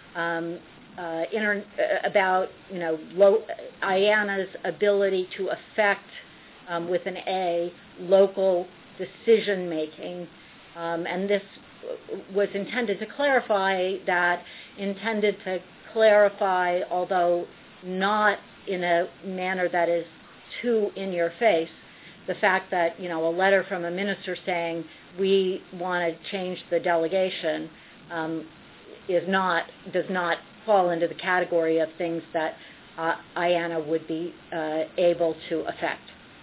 IANA's ability to affect, with an A, local decision making, and this was intended to clarify, although not in a manner that is too in your face, the fact that, a letter from a minister saying we want to change the delegation does not fall into the category of things that IANA would be able to affect.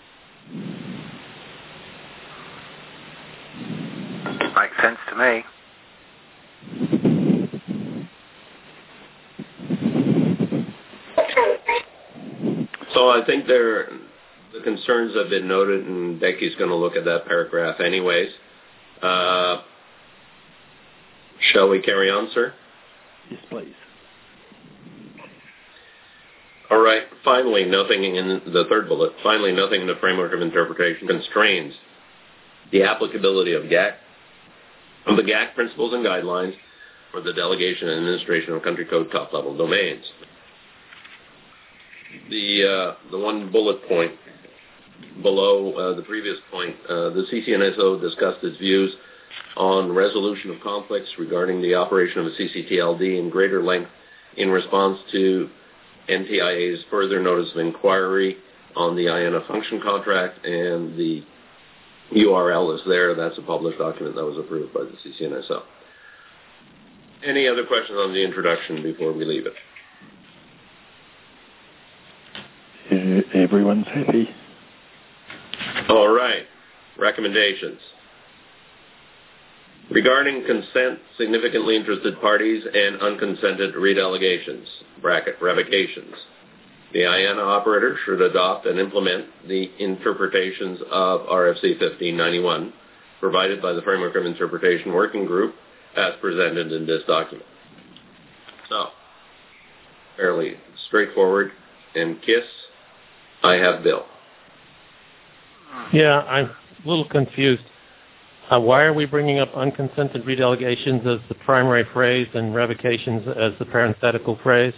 Makes sense to me. So I think the concerns have been noted, and Becky's going to look at that paragraph anyways. Shall we carry on, sir? Yes, please. All right. Finally, nothing in the third bullet, finally, nothing in the framework of interpretation constrains the applicability of the GAC principles and guidelines for the delegation and administration of country code top-level domains. The one bullet point below the previous point, the CCNSO discussed its views on resolution of conflicts regarding the operation of a CCTLD in greater length in response to NTIA's further notice of inquiry on the IANA function contract, and the URL is there. That's a published document that was approved by the CCNSO. Any other questions on the introduction before we leave it? Everyone's happy. All right. Recommendations. Regarding consent, significantly interested parties, and unconsented redelegations, revocations, the IANA operator should adopt and implement the interpretations of RFC 1591 provided by the Framework of Interpretation Working Group as presented in this document. So, fairly straightforward. And KISS, I have Bill. Yeah, I'm a little confused. Why are we bringing up unconsented redelegations as the primary phrase and revocations as the parenthetical phrase?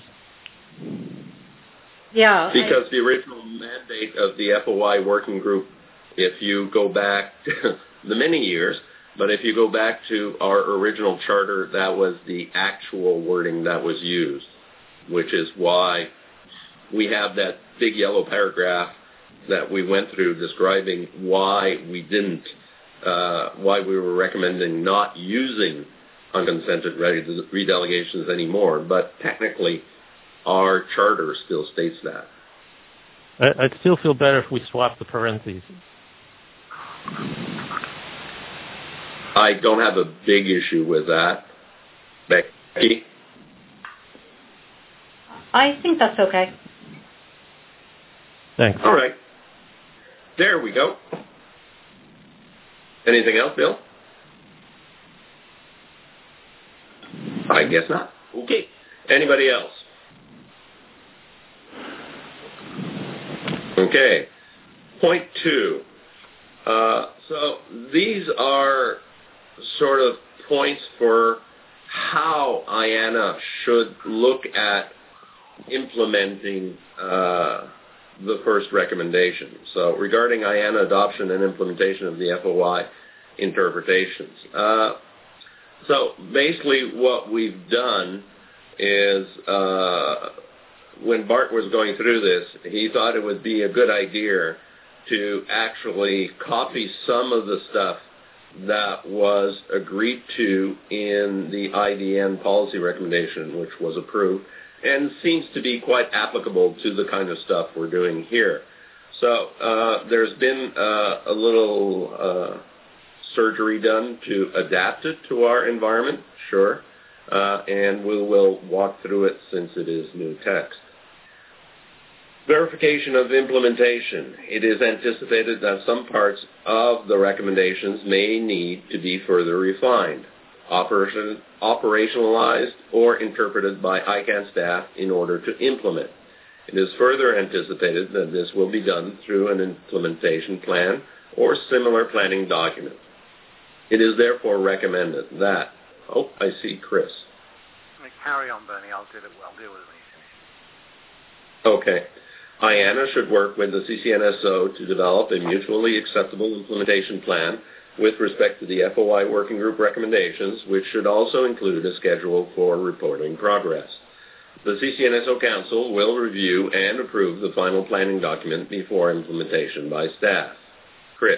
Yeah. Because the original mandate of the FOI working group, if you go back to the many years, but if you go back to our original charter, that was the actual wording that was used, which is why we have that big yellow paragraph that we went through describing why we didn't, why we were recommending not using unconsented redelegations anymore. But technically, our charter still states that. I'd still feel better if we swapped the parentheses. I don't have a big issue with that. Becky? I think that's okay. Thanks. All right. There we go. Anything else, Bill? I guess not. Okay. Anybody else? Okay. Point 2. So these are sort of points for how IANA should look at implementing the first recommendation. So regarding IANA adoption and implementation of the FOI interpretations. So basically what we've done is when Bart was going through this, he thought it would be a good idea to actually copy some of the stuff that was agreed to in the IDN policy recommendation, which was approved, and seems to be quite applicable to the kind of stuff we're doing here. So there's been a little surgery done to adapt it to our environment, sure, and we will walk through it since it is new text. Verification of implementation. It is anticipated that some parts of the recommendations may need to be further refined, operationalized, or interpreted by ICANN staff in order to implement. It is further anticipated that this will be done through an implementation plan or similar planning document. It is therefore recommended that, oh, I see Chris. Carry on, Bernie. I'll deal with it when you finish. Okay. IANA should work with the CCNSO to develop a mutually acceptable implementation plan with respect to the FOI working group recommendations, which should also include a schedule for reporting progress. The CCNSO Council will review and approve the final planning document before implementation by staff. Chris?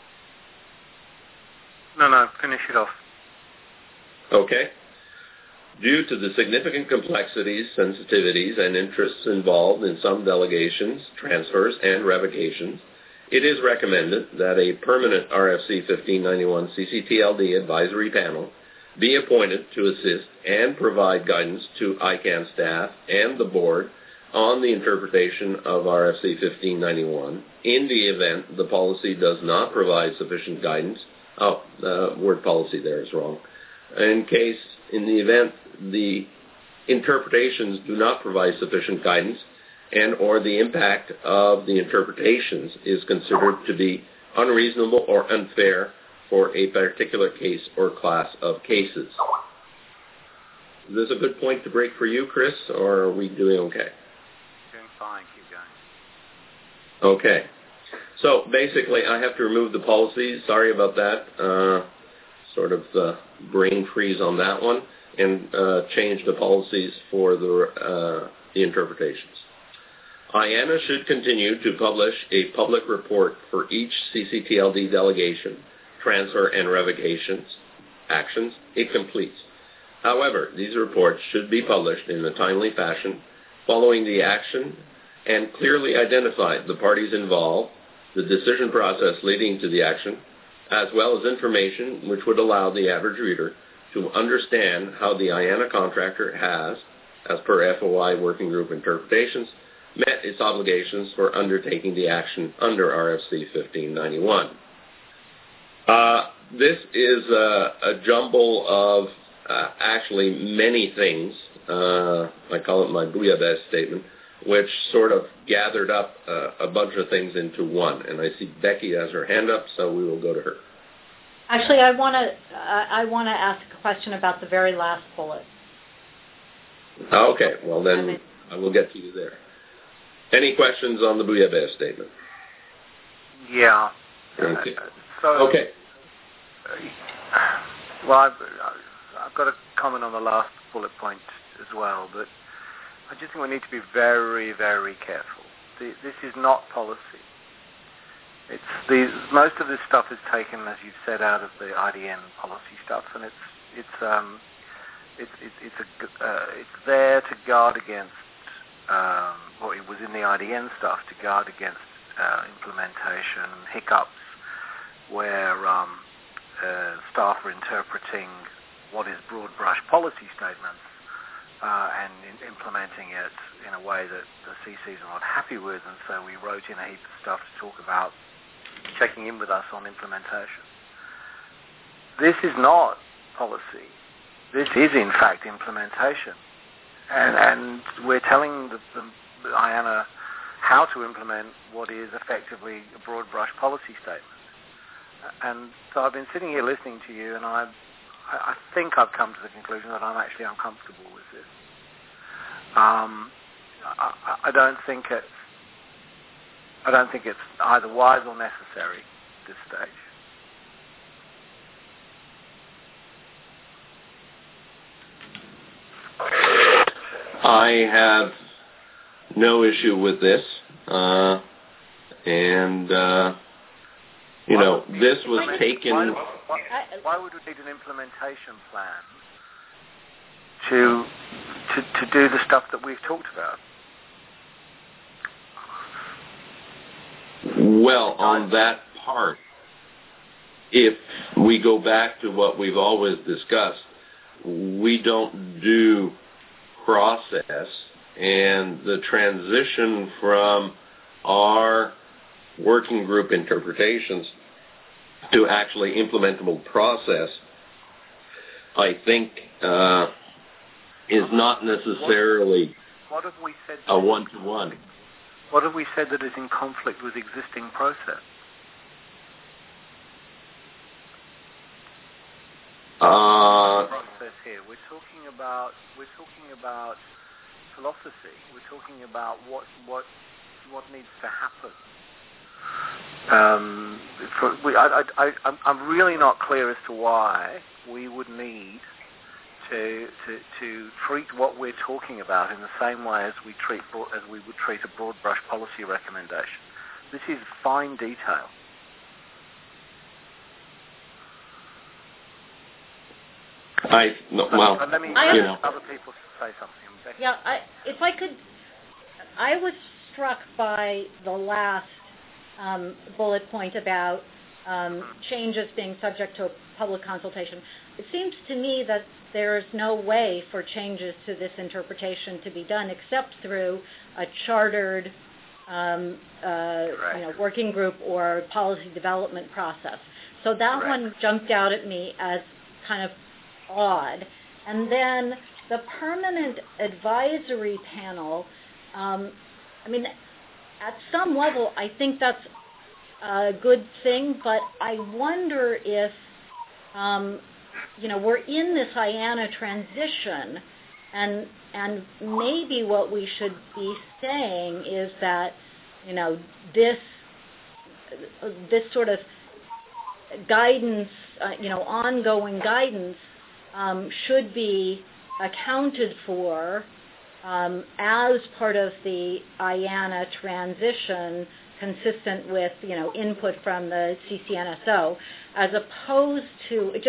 No, finish it off. Okay. Due to the significant complexities, sensitivities, and interests involved in some delegations, transfers, and revocations, it is recommended that a permanent RFC 1591 CCTLD advisory panel be appointed to assist and provide guidance to ICANN staff and the board on the interpretation of RFC 1591 in the event the policy does not provide sufficient guidance. Oh, the word policy there is wrong. In the event the interpretations do not provide sufficient guidance and or the impact of the interpretations is considered to be unreasonable or unfair for a particular case or class of cases. Is this a good point to break for you, Chris, or are we doing okay? Doing fine. Keep going. Okay. So basically, I have to remove the policies. Sorry about that. Sort of brain freeze on that one, and change the policies for the interpretations. IANA should continue to publish a public report for each CCTLD delegation, transfer, and revocations actions it completes. However, these reports should be published in a timely fashion, following the action, and clearly identify the parties involved, the decision process leading to the action, as well as information which would allow the average reader to understand how the IANA contractor has, as per FOI working group interpretations, met its obligations for undertaking the action under RFC 1591. This is a jumble of actually many things. I call it my bouillabaisse statement, which sort of gathered up a bunch of things into one. And I see Becky has her hand up, so we will go to her. Actually, I want to ask a question about the very last bullet. Okay, well then I will get to you there. Any questions on the bouillabaisse statement? Yeah. Okay. Okay. Well, I've got a comment on the last bullet point as well, but I just think we need to be very, very careful. This is not policy. Most of this stuff is taken, as you've said, out of the IDN policy stuff, and it's there to guard against. Well, it was in the IDN stuff to guard against implementation hiccups, where staff are interpreting what is broad brush policy statements and implementing it in a way that the CCs are not happy with, and so we wrote in a heap of stuff to talk about checking in with us on implementation. This is not policy. This is, in fact, implementation. And we're telling the IANA how to implement what is effectively a broad brush policy statement. And so I've been sitting here listening to you, and I think I've come to the conclusion that I'm actually uncomfortable with this. I don't think it's either wise or necessary at this stage. I have no issue with this, this was taken. Why would we need an implementation plan to do the stuff that we've talked about? Well, on that part, if we go back to what we've always discussed, we don't do process, and the transition from our working group interpretations to actually implementable process, I think, is not necessarily a one-to-one. What have we said that is in conflict with existing process? Process here. We're talking about philosophy. We're talking about what needs to happen. I'm really not clear as to why we would need to treat what we're talking about in the same way as we would treat a broad brush policy recommendation. This is fine detail. Let me other people say something. Yeah, if I could, I was struck by the last bullet point about changes being subject to a public consultation. It seems to me that there's no way for changes to this interpretation to be done except through a chartered working group or policy development process. So that one jumped out at me as kind of odd. And then the permanent advisory panel, I mean, at some level, I think that's a good thing, but I wonder if, we're in this IANA transition, and maybe what we should be saying is that, this sort of guidance, ongoing guidance should be accounted for as part of the IANA transition, consistent with input from the CCNSO, as opposed to it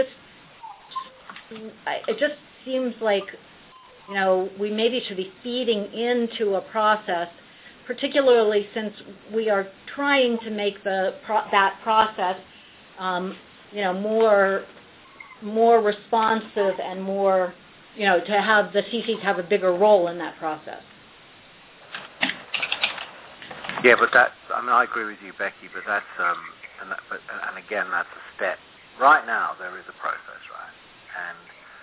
just seems like we maybe should be feeding into a process, particularly since we are trying to make that process more responsive and more to have the CCs have a bigger role in that process. Yeah, but I agree with you, Becky, but that's, and again, that's a step. Right now, there is a process, right? And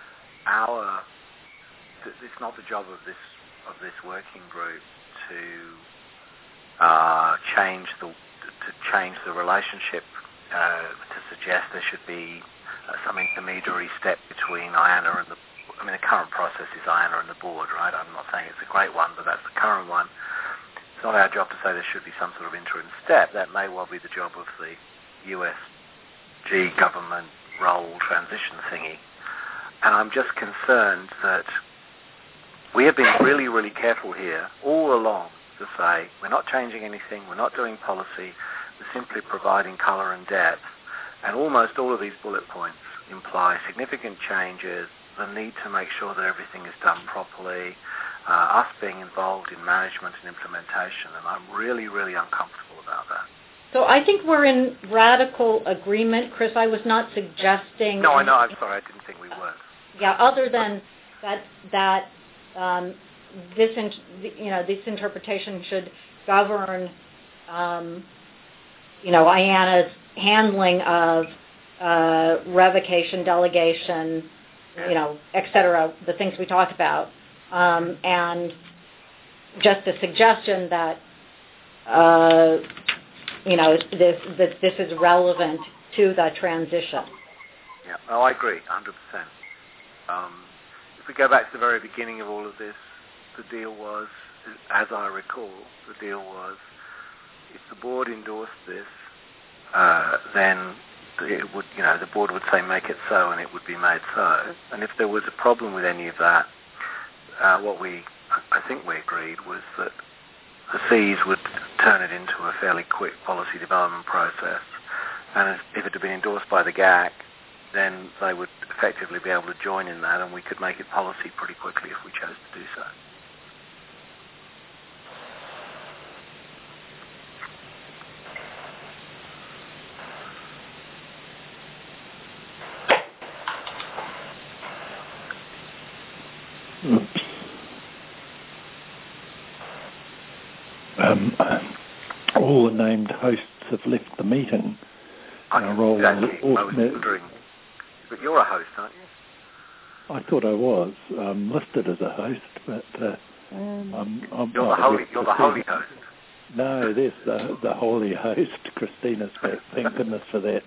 it's not the job of this working group to change the relationship, to suggest there should be some intermediary step between IANA and the current process is IANA and the board, right? I'm not saying it's a great one, but that's the current one. It's not our job to say there should be some sort of interim step. That may well be the job of the USG government role transition thingy. And I'm just concerned that we have been really, really careful here all along to say we're not changing anything, we're not doing policy, we're simply providing colour and depth. And almost all of these bullet points imply significant changes, the need to make sure that everything is done properly, us being involved in management and implementation, and I'm really, really uncomfortable about that. So I think we're in radical agreement, Chris. I was not suggesting... No, I know. I'm sorry. I didn't think we were. Yeah, other than that this interpretation should govern, IANA's handling of revocation, delegation, et cetera, the things we talked about, and just a suggestion that this is relevant to the transition. Yeah, I agree, 100%. If we go back to the very beginning of all of this, the deal was, as I recall, if the board endorsed this, then it would, the board would say make it so, and it would be made so. And if there was a problem with any of that, I think we agreed was that the Cs would turn it into a fairly quick policy development process, and if it had been endorsed by the GAC, then they would effectively be able to join in that, and we could make it policy pretty quickly if we chose to do so. All the named hosts have left the meeting. Exactly. I was wondering, but you're a host, aren't you? I thought I was listed as a host, but I'm you're the holy host. No, there's the holy host, Christina Smith. Thank goodness for that.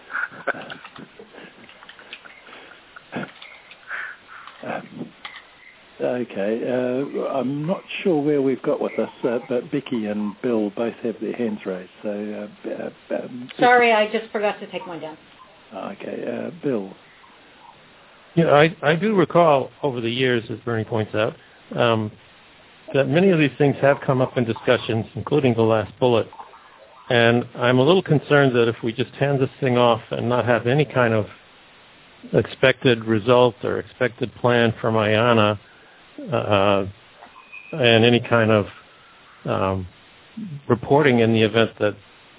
Okay, I'm not sure where we've got with this, but Becky and Bill both have their hands raised. So, sorry, I just forgot to take mine down. Okay, Bill. I do recall over the years, as Bernie points out, that many of these things have come up in discussions, including the last bullet. And I'm a little concerned that if we just hand this thing off and not have any kind of expected result or expected plan from IANA, and any kind of reporting in the event that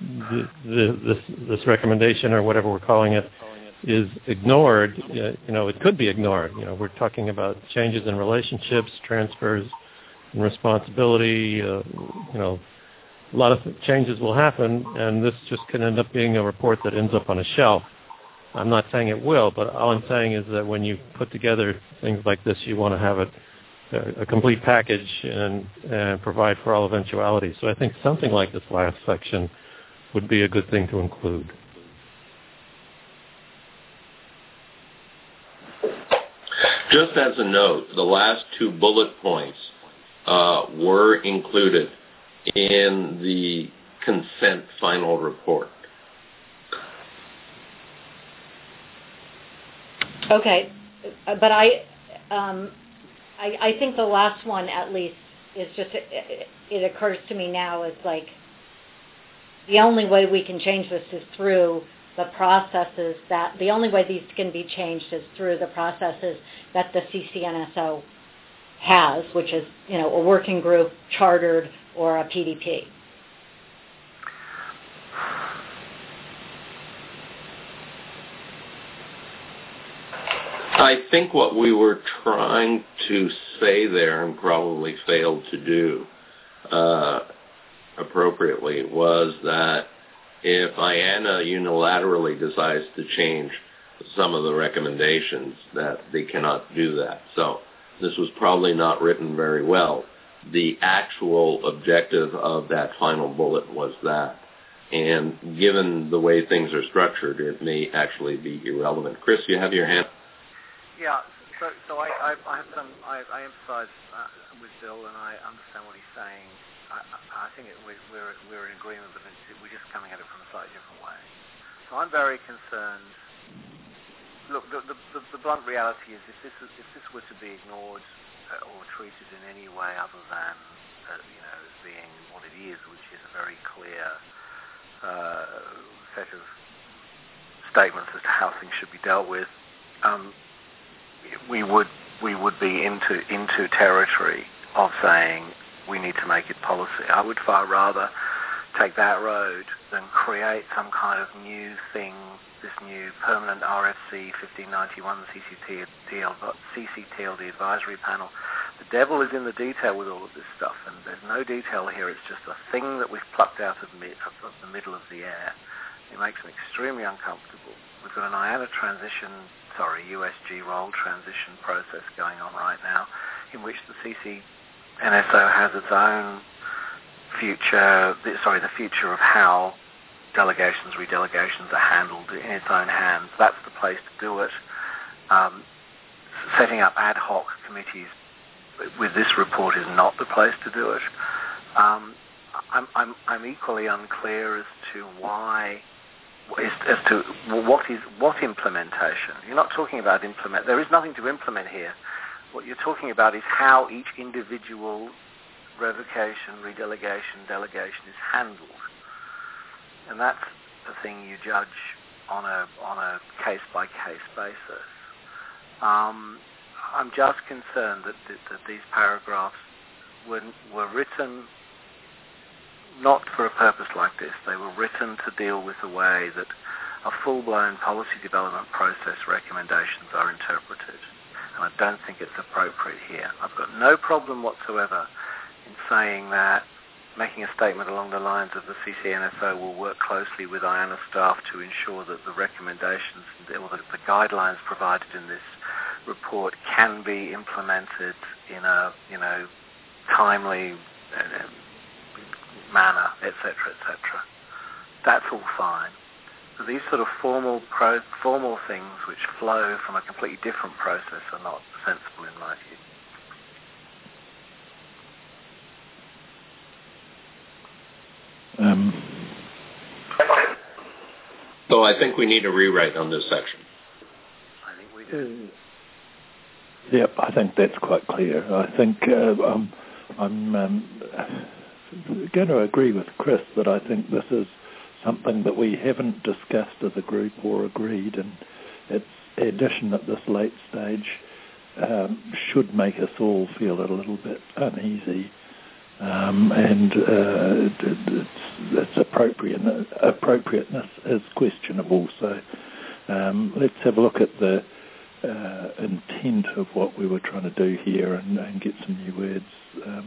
this recommendation or whatever we're calling it is ignored, it could be ignored. We're talking about changes in relationships, transfers in responsibility, a lot of changes will happen, and this just can end up being a report that ends up on a shelf. I'm not saying it will, but all I'm saying is that when you put together things like this, you want to have it a complete package and provide for all eventualities. So I think something like this last section would be a good thing to include. Just as a note, the last 2 bullet points were included in the consent final report. Okay, but I think the last one at least is just, it occurs to me now is like the only way we can change this is through the processes that, the only way these can be changed is through the processes that the CCNSO has, which is, a working group, chartered, or a PDP. I think what we were trying to say there and probably failed to do appropriately was that if IANA unilaterally decides to change some of the recommendations, that they cannot do that. So this was probably not written very well. The actual objective of that final bullet was that. And given the way things are structured, it may actually be irrelevant. Chris, you have your hand? Yeah, so I emphasize with Bill, and I understand what he's saying. I think we're in agreement, but we're just coming at it from a slightly different way. So I'm very concerned. Look, the blunt reality is if this were to be ignored or treated in any way other than as being what it is, which is a very clear set of statements as to how things should be dealt with, we would be into territory of saying we need to make it policy. I would far rather take that road than create some kind of new thing, this new permanent RFC 1591 CCTLD advisory panel. The devil is in the detail with all of this stuff, and there's no detail here. It's just a thing that we've plucked out of the middle of the air. It makes me extremely uncomfortable. We've got an IANA USG role transition process going on right now, in which the CCNSO has its own future, the future of how delegations, redelegations are handled in its own hands. That's the place to do it. Setting up ad hoc committees with this report is not the place to do it. I'm equally unclear as to why, as to what implementation. You're not talking about implement. There is nothing to implement here. What you're talking about is how each individual revocation, redelegation, delegation is handled, and that's the thing you judge on a case-by-case basis. I'm just concerned that these paragraphs were written not for a purpose like this. They were written to deal with the way that a full-blown policy development process recommendations are interpreted, and I don't think it's appropriate here. I've got no problem whatsoever in saying that, making a statement along the lines of the CCNSO will work closely with IANA staff to ensure that the recommendations or the guidelines provided in this report can be implemented in a timely manner, etc., etc. That's all fine. But these sort of formal things which flow from a completely different process are not sensible in my view. So I think we need a rewrite on this section. I think we do. Yep, I think that's quite clear. I think I'm going to agree with Chris that I think this is something that we haven't discussed as a group or agreed, and its addition at this late stage should make us all feel a little bit uneasy. And its appropriateness is questionable. So let's have a look at the intent of what we were trying to do here and get some new words.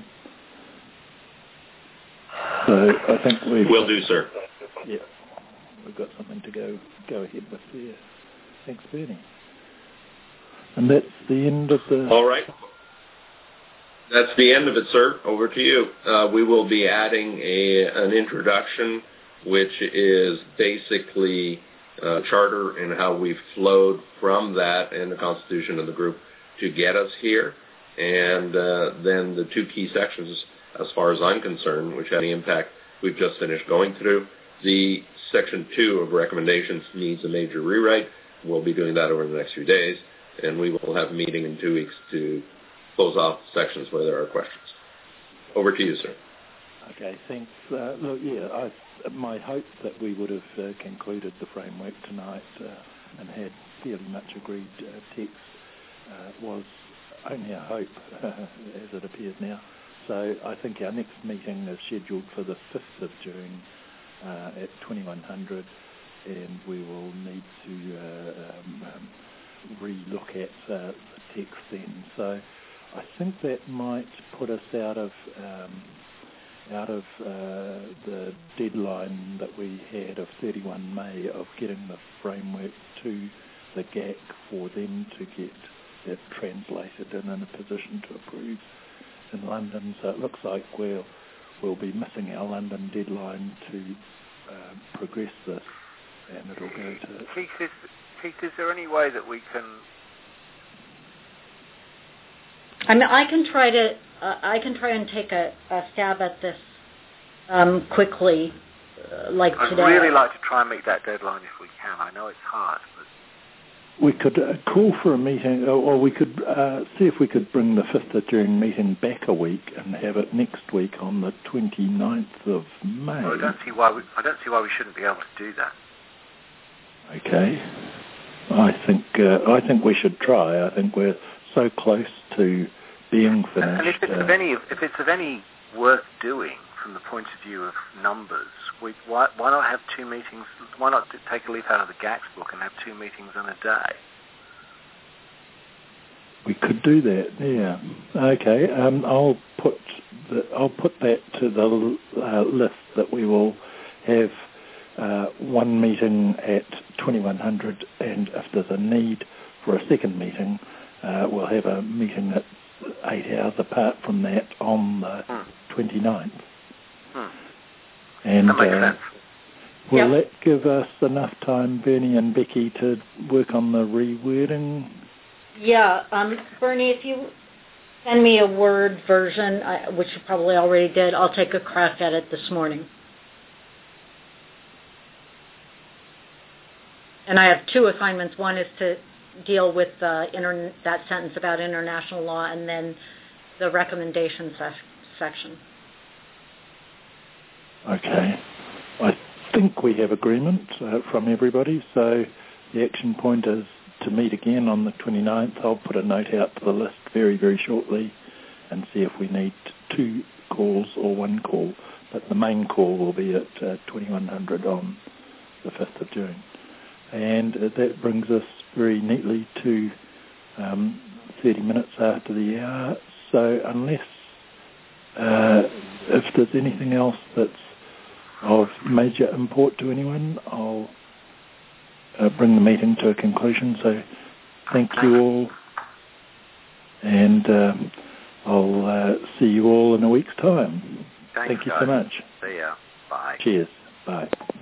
So I think will do, sir. Yeah, we've got something to go ahead with there. Thanks, Bernie. And that's the end of the. All right. That's the end of it, sir. Over to you. We will be adding an introduction, which is basically charter and how we flowed from that and the constitution of the group to get us here. And then the two key sections, as far as I'm concerned, which have the impact we've just finished going through. The section 2 of recommendations needs a major rewrite. We'll be doing that over the next few days, and we will have a meeting in 2 weeks to close off sections where there are questions. Over to you, sir. Okay, thanks. My hope that we would have concluded the framework tonight and had fairly much agreed text was only a hope, as it appears now. So I think our next meeting is scheduled for the 5th of June at 2100, and we will need to re-look at the text then. So I think that might put us out of the deadline that we had of 31 May of getting the framework to the GAC for them to get it translated and in a position to approve in London. So it looks like we'll be missing our London deadline to progress this, and it'll go to... Keith, is there any way that we can... I mean, I can try and take a stab at this quickly, like today. I'd really like to try and meet that deadline if we can. I know it's hard, but... We could call for a meeting, or we could see if we could bring the 5th of June meeting back a week and have it next week on the 29th of May. Well, I don't see why we shouldn't be able to do that. Okay. I think we should try. I think we're so close to being finished. And if it's of any worth doing from the point of view of numbers, why not have 2 meetings? Why not take a leaf out of the GAC's book and have 2 meetings in a day? We could do that. Yeah. Okay. I'll put that to the list that we will have 1 meeting at 2100, and if there's a need for a second meeting, we'll have a meeting at 8 hours apart from that on the 29th. And that makes sense. Will that give us enough time, Bernie and Becky, to work on the rewording? Yeah, Bernie, if you send me a Word version, which you probably already did, I'll take a crack at it this morning. And I have 2 assignments. One is to deal with that sentence about international law, and then the recommendation section. Okay. I think we have agreement from everybody, so the action point is to meet again on the 29th. I'll put a note out to the list very, very shortly and see if we need 2 calls or 1 call, but the main call will be at 2100 on the 5th of June. And that brings us very neatly to 30 minutes after the hour. So unless, if there's anything else that's of major import to anyone, I'll bring the meeting to a conclusion. So thank you all, and I'll see you all in a week's time. Thanks, thank you so much. See ya. Bye. Cheers. Bye.